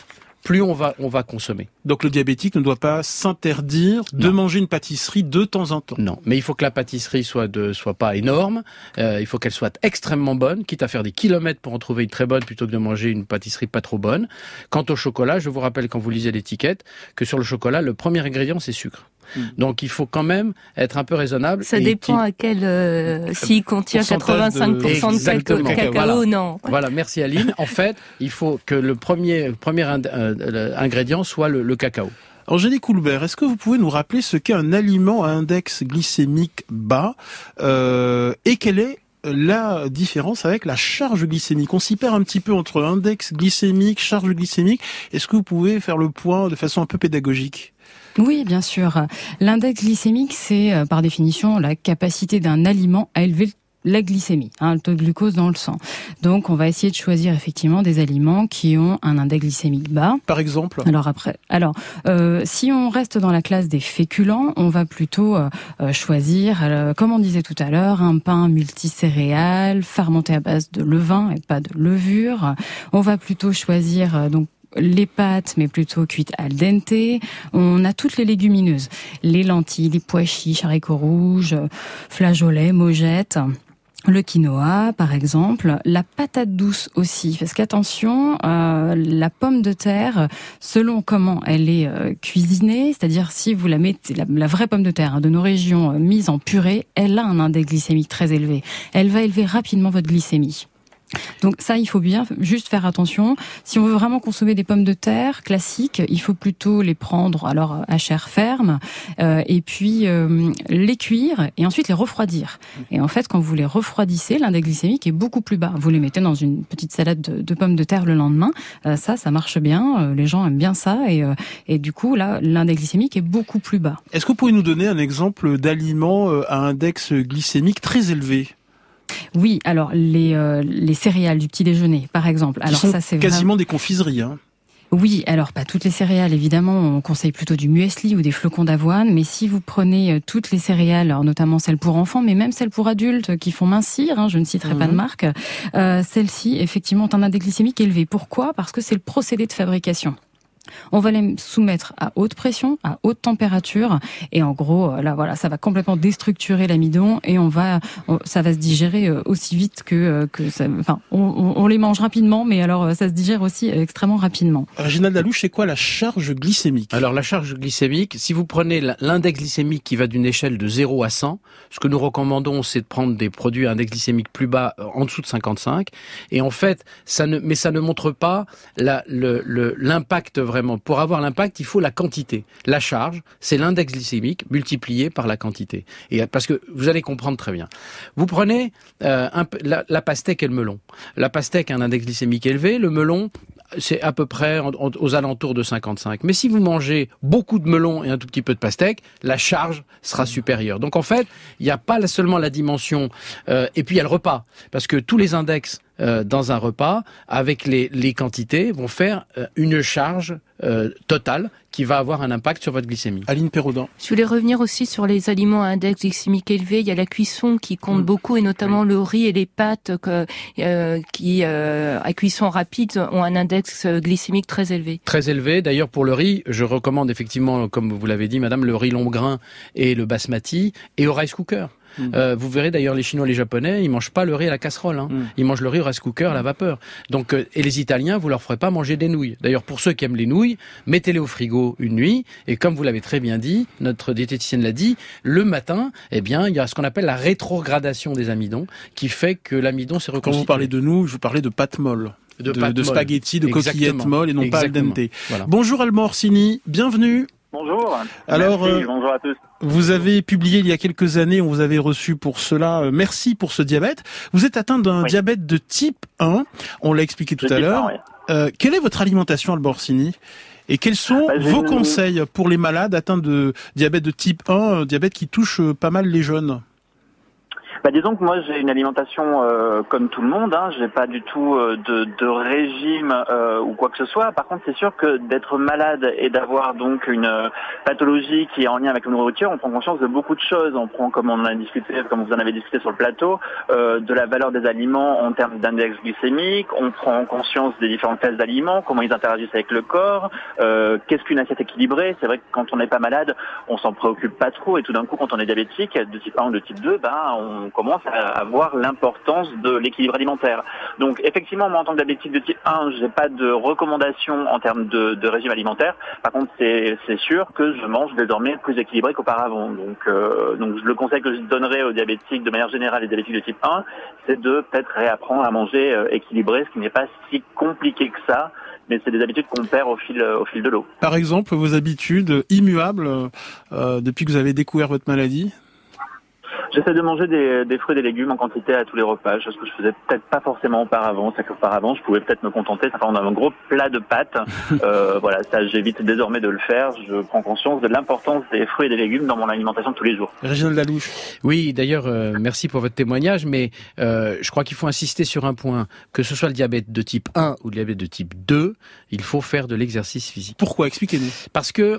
plus on va consommer. Donc le diabétique ne doit pas s'interdire de manger une pâtisserie de temps en temps. Non, mais il faut que la pâtisserie soit pas énorme, il faut qu'elle soit extrêmement bonne, quitte à faire des kilomètres pour en trouver une très bonne plutôt que de manger une pâtisserie pas trop bonne. Quant au chocolat, je vous rappelle quand vous lisez l'étiquette que sur le chocolat, le premier ingrédient c'est sucre. Donc il faut quand même être un peu raisonnable. Ça dépend à quel s'il contient 85% de cacao, voilà. Non. Voilà, merci Aline. En fait, il faut que le premier ingrédient soit le cacao. Angélique Houlbert, est-ce que vous pouvez nous rappeler ce qu'est un aliment à index glycémique bas et quelle est la différence avec la charge glycémique? On s'y perd un petit peu entre index glycémique, charge glycémique. Est-ce que vous pouvez faire le point de façon un peu pédagogique? Oui, bien sûr. L'index glycémique, c'est par définition la capacité d'un aliment à élever la glycémie, le taux de glucose dans le sang. Donc, on va essayer de choisir effectivement des aliments qui ont un index glycémique bas. Par exemple ? Si on reste dans la classe des féculents, on va plutôt choisir, comme on disait tout à l'heure, un pain multicéréales, fermenté à base de levain et pas de levure. On va plutôt choisir les pâtes, mais plutôt cuites al dente. On a toutes les légumineuses, les lentilles, les pois chiches, haricots rouges, flageolets, mogettes. Le quinoa, par exemple, la patate douce aussi, parce qu'attention, la pomme de terre, selon comment elle est cuisinée, c'est-à-dire si vous la mettez, la vraie pomme de terre de nos régions mise en purée, elle a un index glycémique très élevé. Elle va élever rapidement votre glycémie. Donc ça, il faut bien juste faire attention. Si on veut vraiment consommer des pommes de terre classiques, il faut plutôt les prendre alors à chair ferme et puis les cuire et ensuite les refroidir. Et en fait, quand vous les refroidissez, l'index glycémique est beaucoup plus bas. Vous les mettez dans une petite salade de pommes de terre le lendemain. Ça marche bien. Les gens aiment bien ça et du coup, là, l'index glycémique est beaucoup plus bas. Est-ce que vous pouvez nous donner un exemple d'aliment à index glycémique très élevé ? Oui, alors les céréales du petit déjeuner, par exemple. Alors ça, c'est quasiment des confiseries, hein. Oui, alors pas toutes les céréales, évidemment, on conseille plutôt du muesli ou des flocons d'avoine, mais si vous prenez toutes les céréales, alors notamment celles pour enfants, mais même celles pour adultes qui font mincir, je ne citerai pas de marque, celles-ci, effectivement, ont un index glycémique élevé. Pourquoi ? Parce que c'est le procédé de fabrication. On va les soumettre à haute pression, à haute température, et en gros, là, voilà, ça va complètement déstructurer l'amidon et ça va se digérer aussi vite que ça. Enfin, on les mange rapidement, mais alors ça se digère aussi extrêmement rapidement. Réginald Lalouche, c'est quoi la charge glycémique ? Alors la charge glycémique, si vous prenez l'index glycémique qui va d'une échelle de 0 à 100, ce que nous recommandons, c'est de prendre des produits à index glycémique plus bas, en dessous de 55, et en fait, ça ne montre pas l'impact vraiment. Pour avoir l'impact, il faut la quantité. La charge, c'est l'index glycémique multiplié par la quantité. Et parce que vous allez comprendre très bien. Vous prenez la pastèque et le melon. La pastèque a un index glycémique élevé, le melon, c'est à peu près aux alentours de 55. Mais si vous mangez beaucoup de melon et un tout petit peu de pastèque, la charge sera supérieure. Donc en fait, il n'y a pas seulement la dimension, et puis il y a le repas. Parce que tous les index dans un repas, avec les quantités, vont faire une charge totale qui va avoir un impact sur votre glycémie. Aline Perraudin. Je voulais revenir aussi sur les aliments à index glycémique élevé. Il y a la cuisson qui compte beaucoup, et notamment le riz et les pâtes qui, à cuisson rapide, ont un index glycémique très élevé. Très élevé. D'ailleurs, pour le riz, je recommande effectivement, comme vous l'avez dit, madame, le riz long grain et le basmati, et au rice cooker. Vous verrez d'ailleurs les Chinois et les Japonais, ils mangent pas le riz à la casserole, ils mangent le riz au rice cooker à la vapeur. Donc et les Italiens, vous leur ferez pas manger des nouilles. D'ailleurs, pour ceux qui aiment les nouilles, mettez-les au frigo une nuit, et comme vous l'avez très bien dit, notre diététicienne l'a dit, le matin, eh bien, il y a ce qu'on appelle la rétrogradation des amidons, qui fait que l'amidon s'est reconstitué. Quand vous parlez de nouilles, je vous parlais de pâtes molles. De spaghettis, de coquillettes molles et non pas al dente. Voilà. Bonjour Alma Orsini, bienvenue. Bonjour. Alors, merci, bonjour à tous. Vous avez publié il y a quelques années, on vous avait reçu pour cela, merci pour ce diabète. Vous êtes atteint d'un diabète de type 1, on l'a expliqué tout à l'heure. Quelle est votre alimentation, Alma Orsini ? Et quels sont vos conseils pour les malades atteints de diabète de type 1, diabète qui touche pas mal les jeunes ? Disons que moi j'ai une alimentation comme tout le monde, j'ai pas du tout de régime ou quoi que ce soit. Par contre, c'est sûr que d'être malade et d'avoir donc une pathologie qui est en lien avec la nourriture, on prend conscience de beaucoup de choses. On prend, comme on en a discuté, comme vous en avez discuté sur le plateau, de la valeur des aliments en termes d'index glycémique. On prend conscience des différentes classes d'aliments, comment ils interagissent avec le corps, qu'est-ce qu'une assiette équilibrée. C'est vrai que quand on n'est pas malade, on s'en préoccupe pas trop, et tout d'un coup, quand on est diabétique de type 1 ou de type 2, on commence à voir l'importance de l'équilibre alimentaire. Donc effectivement, moi en tant que diabétique de type 1, j'ai pas de recommandations en termes de régime alimentaire. Par contre, c'est sûr que je mange désormais plus équilibré qu'auparavant. Donc le conseil que je donnerais aux diabétiques de manière générale, les diabétiques de type 1, c'est de peut-être réapprendre à manger équilibré, ce qui n'est pas si compliqué que ça. Mais c'est des habitudes qu'on perd au fil de l'eau. Par exemple, vos habitudes immuables depuis que vous avez découvert votre maladie? J'essaie de manger des fruits et des légumes en quantité à tous les repas, chose que je faisais peut-être pas forcément auparavant. C'est qu'auparavant, je pouvais peut-être me contenter, ça fait on a un gros plat de pâtes. Voilà, ça j'évite désormais de le faire. Je prends conscience de l'importance des fruits et des légumes dans mon alimentation de tous les jours. Réginald Lalouche. Oui, d'ailleurs, merci pour votre témoignage, mais je crois qu'il faut insister sur un point, que ce soit le diabète de type 1 ou le diabète de type 2, il faut faire de l'exercice physique. Pourquoi? Expliquez-nous. Parce que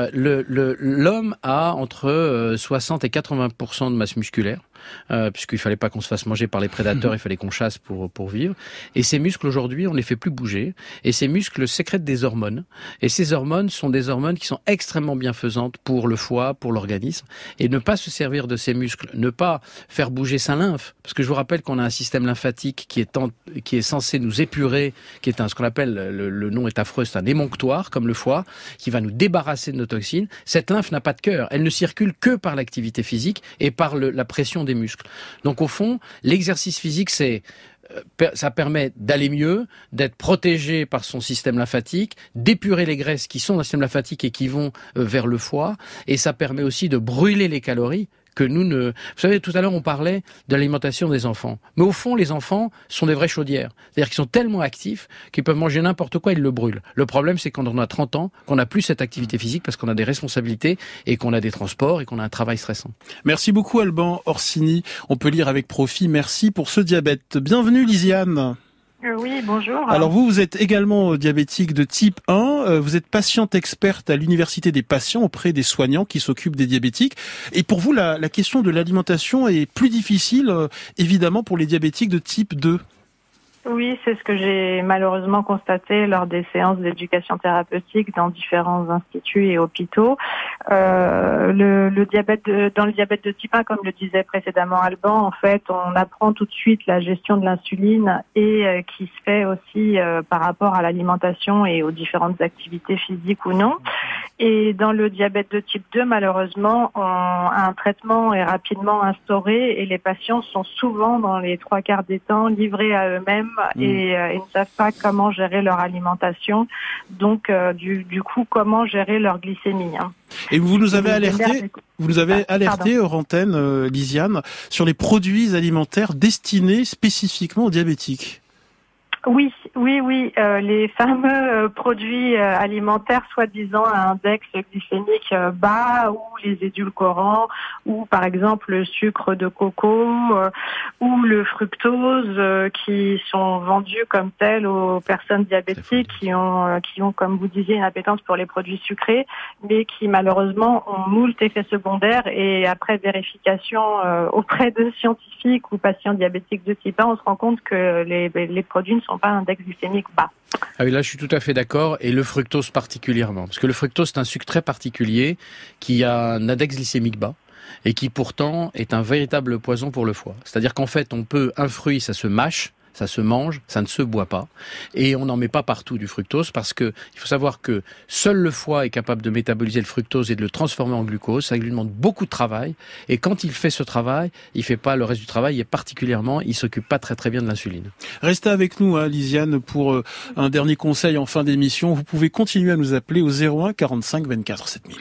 l'homme a entre 60 et 80% de masse musculaire, puisqu'il fallait pas qu'on se fasse manger par les prédateurs, il fallait qu'on chasse pour vivre. Et ces muscles aujourd'hui, on les fait plus bouger. Et ces muscles sécrètent des hormones. Et ces hormones sont des hormones qui sont extrêmement bienfaisantes pour le foie, pour l'organisme. Et ne pas se servir de ces muscles, ne pas faire bouger sa lymphe, parce que je vous rappelle qu'on a un système lymphatique qui est censé nous épurer, qui est ce qu'on appelle, le nom est affreux, c'est un émonctoire, comme le foie, qui va nous débarrasser de nos toxines. Cette lymphe n'a pas de cœur. Elle ne circule que par l'activité physique et par la pression des muscles. Donc au fond, l'exercice physique, ça permet d'aller mieux, d'être protégé par son système lymphatique, d'épurer les graisses qui sont dans le système lymphatique et qui vont vers le foie, et ça permet aussi de brûler les calories que Vous savez, tout à l'heure, on parlait de l'alimentation des enfants. Mais au fond, les enfants sont des vraies chaudières. C'est-à-dire qu'ils sont tellement actifs qu'ils peuvent manger n'importe quoi, ils le brûlent. Le problème, c'est quand on a 30 ans, qu'on n'a plus cette activité physique parce qu'on a des responsabilités et qu'on a des transports et qu'on a un travail stressant. Merci beaucoup, Alban Orsini. On peut lire avec profit. Merci pour ce diabète. Bienvenue, Lisiane. Oui, bonjour. Alors vous êtes également diabétique de type 1, vous êtes patiente experte à l'Université des patients auprès des soignants qui s'occupent des diabétiques. Et pour vous, la question de l'alimentation est plus difficile, évidemment, pour les diabétiques de type 2. Oui, c'est ce que j'ai malheureusement constaté lors des séances d'éducation thérapeutique dans différents instituts et hôpitaux. Dans le diabète de type 1, comme le disait précédemment Alban, en fait, on apprend tout de suite la gestion de l'insuline et qui se fait aussi par rapport à l'alimentation et aux différentes activités physiques ou non. Et dans le diabète de type 2, malheureusement, un traitement est rapidement instauré et les patients sont souvent, dans les 3/4 des temps, livrés à eux-mêmes et ils ne savent pas comment gérer leur alimentation. Donc, du coup, comment gérer leur glycémie. Et vous nous avez alerté hors antenne, Lisiane, sur les produits alimentaires destinés spécifiquement aux diabétiques. Oui, les fameux produits alimentaires soi-disant à index glycémique bas, ou les édulcorants, ou par exemple le sucre de coco ou le fructose, qui sont vendus comme tels aux personnes diabétiques qui ont, comme vous disiez, une appétence pour les produits sucrés, mais qui malheureusement ont moult effets secondaires, et après vérification auprès de scientifiques ou patients diabétiques de type 1, on se rend compte que les produits ne sont pas un index glycémique bas. Ah oui, là je suis tout à fait d'accord, et le fructose particulièrement, parce que le fructose c'est un sucre très particulier qui a un index glycémique bas et qui pourtant est un véritable poison pour le foie. C'est-à-dire qu'en fait un fruit ça se mâche, ça se mange, ça ne se boit pas. Et on n'en met pas partout du fructose parce que il faut savoir que seul le foie est capable de métaboliser le fructose et de le transformer en glucose. Ça lui demande beaucoup de travail. Et quand il fait ce travail, il fait pas le reste du travail, et particulièrement, il s'occupe pas très très bien de l'insuline. Restez avec nous, Lisiane, pour un dernier conseil en fin d'émission. Vous pouvez continuer à nous appeler au 01 45 24 7000.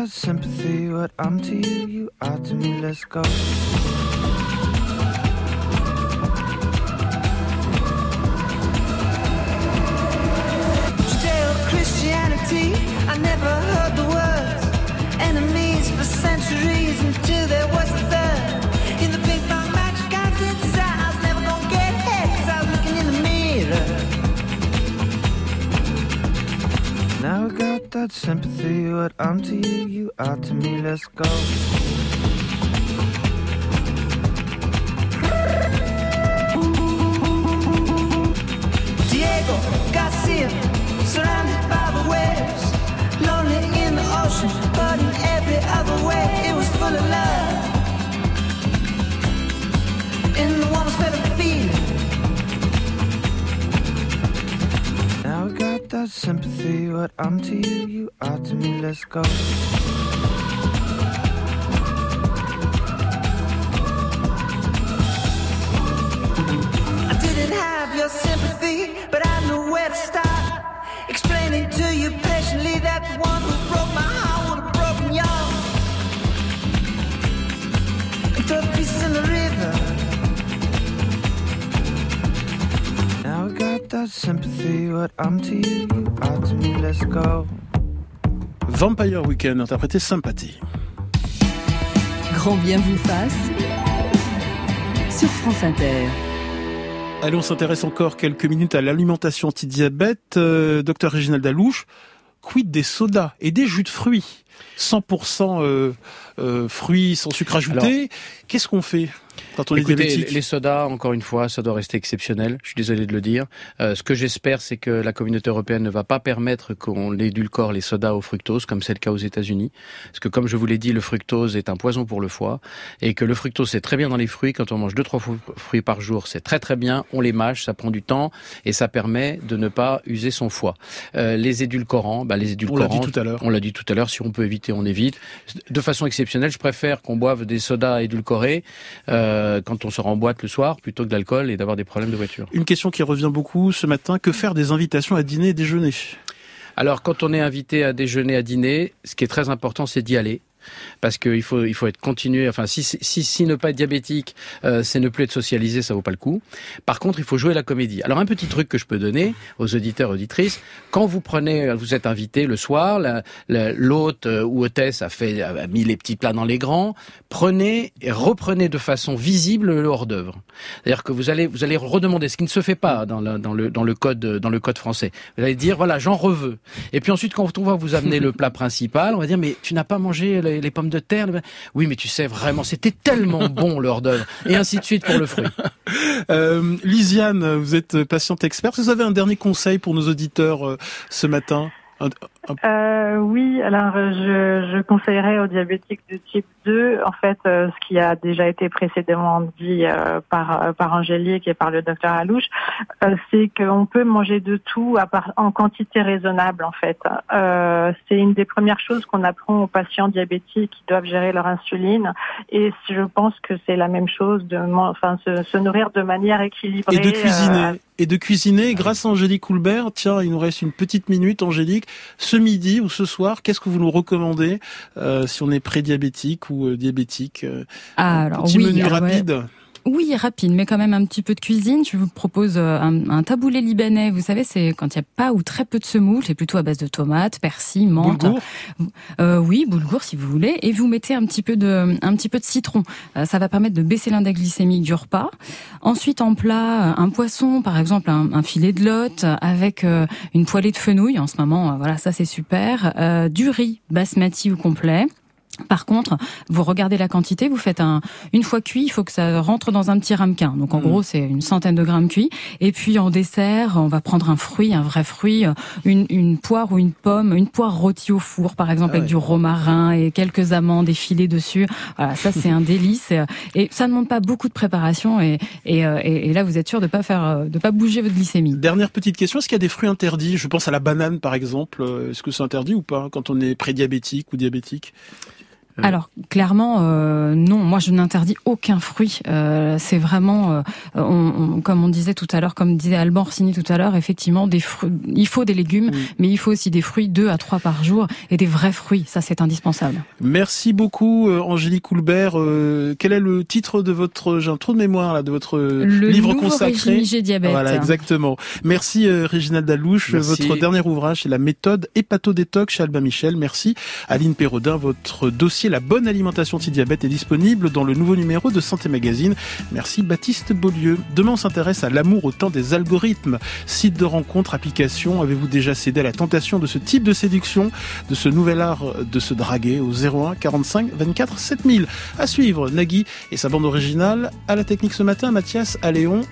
that sympathy, what I'm to you, you are to me, let's go. Judeo-Christianity, I never heard the words. Enemies for centuries until there was a third. In the ping pong match, guys inside, I was never gonna get ahead, 'cause I was looking in the mirror. Now I got that sympathy, what I'm to you, you are to me, let's go. Diego Garcia, surrounded by the waves, lonely in the ocean, but in every other way, it was full of love. In the warmest weather feeling. Now I got that sympathy, what I'm to you, you are to me, let's go. I didn't have your sympathy, but I knew where to start. Explaining to you patiently that the one who broke my heart would have broken yours. And throw the pieces in the river. Now I got that sympathy, what I'm to you, you are to me, let's go. Vampire Weekend, interprété Sympathie. Grand bien vous fasse sur France Inter. Allez, on s'intéresse encore quelques minutes à l'alimentation anti-diabète. Docteur Réginald Alouche, quid des sodas et des jus de fruits 100% fruits sans sucre ajouté. Alors, qu'est-ce qu'on fait quand on est diabétique? Les sodas, encore une fois, ça doit rester exceptionnel. Je suis désolé de le dire. Ce que j'espère, c'est que la communauté européenne ne va pas permettre qu'on édulcore les sodas au fructose, comme c'est le cas aux États-Unis. Parce que, comme je vous l'ai dit, le fructose est un poison pour le foie. Et que le fructose, c'est très bien dans les fruits. Quand on mange 2-3 fruits par jour, c'est très très bien. On les mâche, ça prend du temps. Et ça permet de ne pas user son foie. Les édulcorants, on l'a dit tout à l'heure. Si on peut éviter, on évite. De façon exceptionnelle, je préfère qu'on boive des sodas édulcorés quand on sort en boîte le soir, plutôt que de l'alcool et d'avoir des problèmes de voiture. Une question qui revient beaucoup ce matin, que faire des invitations à dîner et déjeuner? Alors, quand on est invité à déjeuner, à dîner, ce qui est très important, c'est d'y aller. Parce qu'il faut être continué. Enfin, si ne pas être diabétique, c'est ne plus être socialisé, ça vaut pas le coup. Par contre, il faut jouer la comédie. Alors, un petit truc que je peux donner aux auditeurs, auditrices, quand vous êtes invité le soir, l'hôte ou hôtesse a mis les petits plats dans les grands, prenez et reprenez de façon visible le hors-d'œuvre. C'est-à-dire que vous allez redemander, ce qui ne se fait pas dans le code français. Vous allez dire, voilà, j'en reveux. Et puis ensuite, quand on va vous amener le plat principal, on va dire, mais tu n'as pas mangé les pommes de terre. Oui, mais tu sais, vraiment, c'était tellement bon, le hors-d'œuvre. Et ainsi de suite pour le fruit. Lisiane, vous êtes patiente experte. Vous avez un dernier conseil pour nos auditeurs ce matin? Oui, alors je conseillerais aux diabétiques de type 2, en fait, ce qui a déjà été précédemment dit par Angélique et par le docteur Alouche, c'est qu'on peut manger de tout en quantité raisonnable, en fait. C'est une des premières choses qu'on apprend aux patients diabétiques qui doivent gérer leur insuline, et je pense que c'est la même chose se nourrir de manière équilibrée. Et de cuisiner grâce à Angélique Houlbert. Tiens, il nous reste une petite minute, Angélique. Ce midi ou ce soir, qu'est-ce que vous nous recommandez si on est prédiabétique ou diabétique? Petit menu rapide. Ouais. Oui, rapide, mais quand même un petit peu de cuisine. Je vous propose un taboulé libanais. Vous savez, c'est quand il n'y a pas ou très peu de semoule. C'est plutôt à base de tomates, persil, menthe. Boulgour. Oui, boulgour si vous voulez. Et vous mettez un petit peu de citron. Ça va permettre de baisser l'index glycémique du repas. Ensuite, en plat, un poisson, par exemple un filet de lotte avec une poêlée de fenouil. En ce moment, voilà, ça c'est super. Du riz basmati ou complet. Par contre, vous regardez la quantité, vous faites une fois cuit, il faut que ça rentre dans un petit ramequin. Donc en gros, c'est une centaine de grammes cuits. Et puis en dessert, on va prendre un fruit, un vrai fruit, une poire ou une pomme, une poire rôtie au four, par exemple, avec du romarin et quelques amandes, des filets dessus. Voilà, ça c'est un délice. Et ça ne demande pas beaucoup de préparation. Et là, vous êtes sûr de pas bouger votre glycémie. Dernière petite question, est-ce qu'il y a des fruits interdits? Je pense à la banane, par exemple. Est-ce que c'est interdit ou pas quand on est prédiabétique ou diabétique? Alors clairement non, moi je n'interdis aucun fruit. C'est vraiment, comme on disait tout à l'heure, comme disait Alban Orsini tout à l'heure, effectivement des fruits. Il faut des légumes, mais il faut aussi des fruits 2 à 3 par jour et des vrais fruits. Ça c'est indispensable. Merci beaucoup Angélique Houlbert. Quel est le titre de votre, j'ai un trou de mémoire là, de votre livre consacré? Régime IG-diabète. Voilà, exactement. Merci Réginald Dalouche. Merci. Votre dernier ouvrage, c'est la méthode Hépatodétox chez Albin Michel. Merci Aline Perrodin. Votre dossier La bonne alimentation anti-diabète est disponible dans le nouveau numéro de Santé Magazine. Merci Baptiste Beaulieu. Demain, on s'intéresse à l'amour au temps des algorithmes. Sites de rencontres, applications. Avez-vous déjà cédé à la tentation de ce type de séduction, de ce nouvel art de se draguer au 01 45 24 7000? À suivre, Nagui et sa bande originale. À la technique ce matin, Mathias Alléon.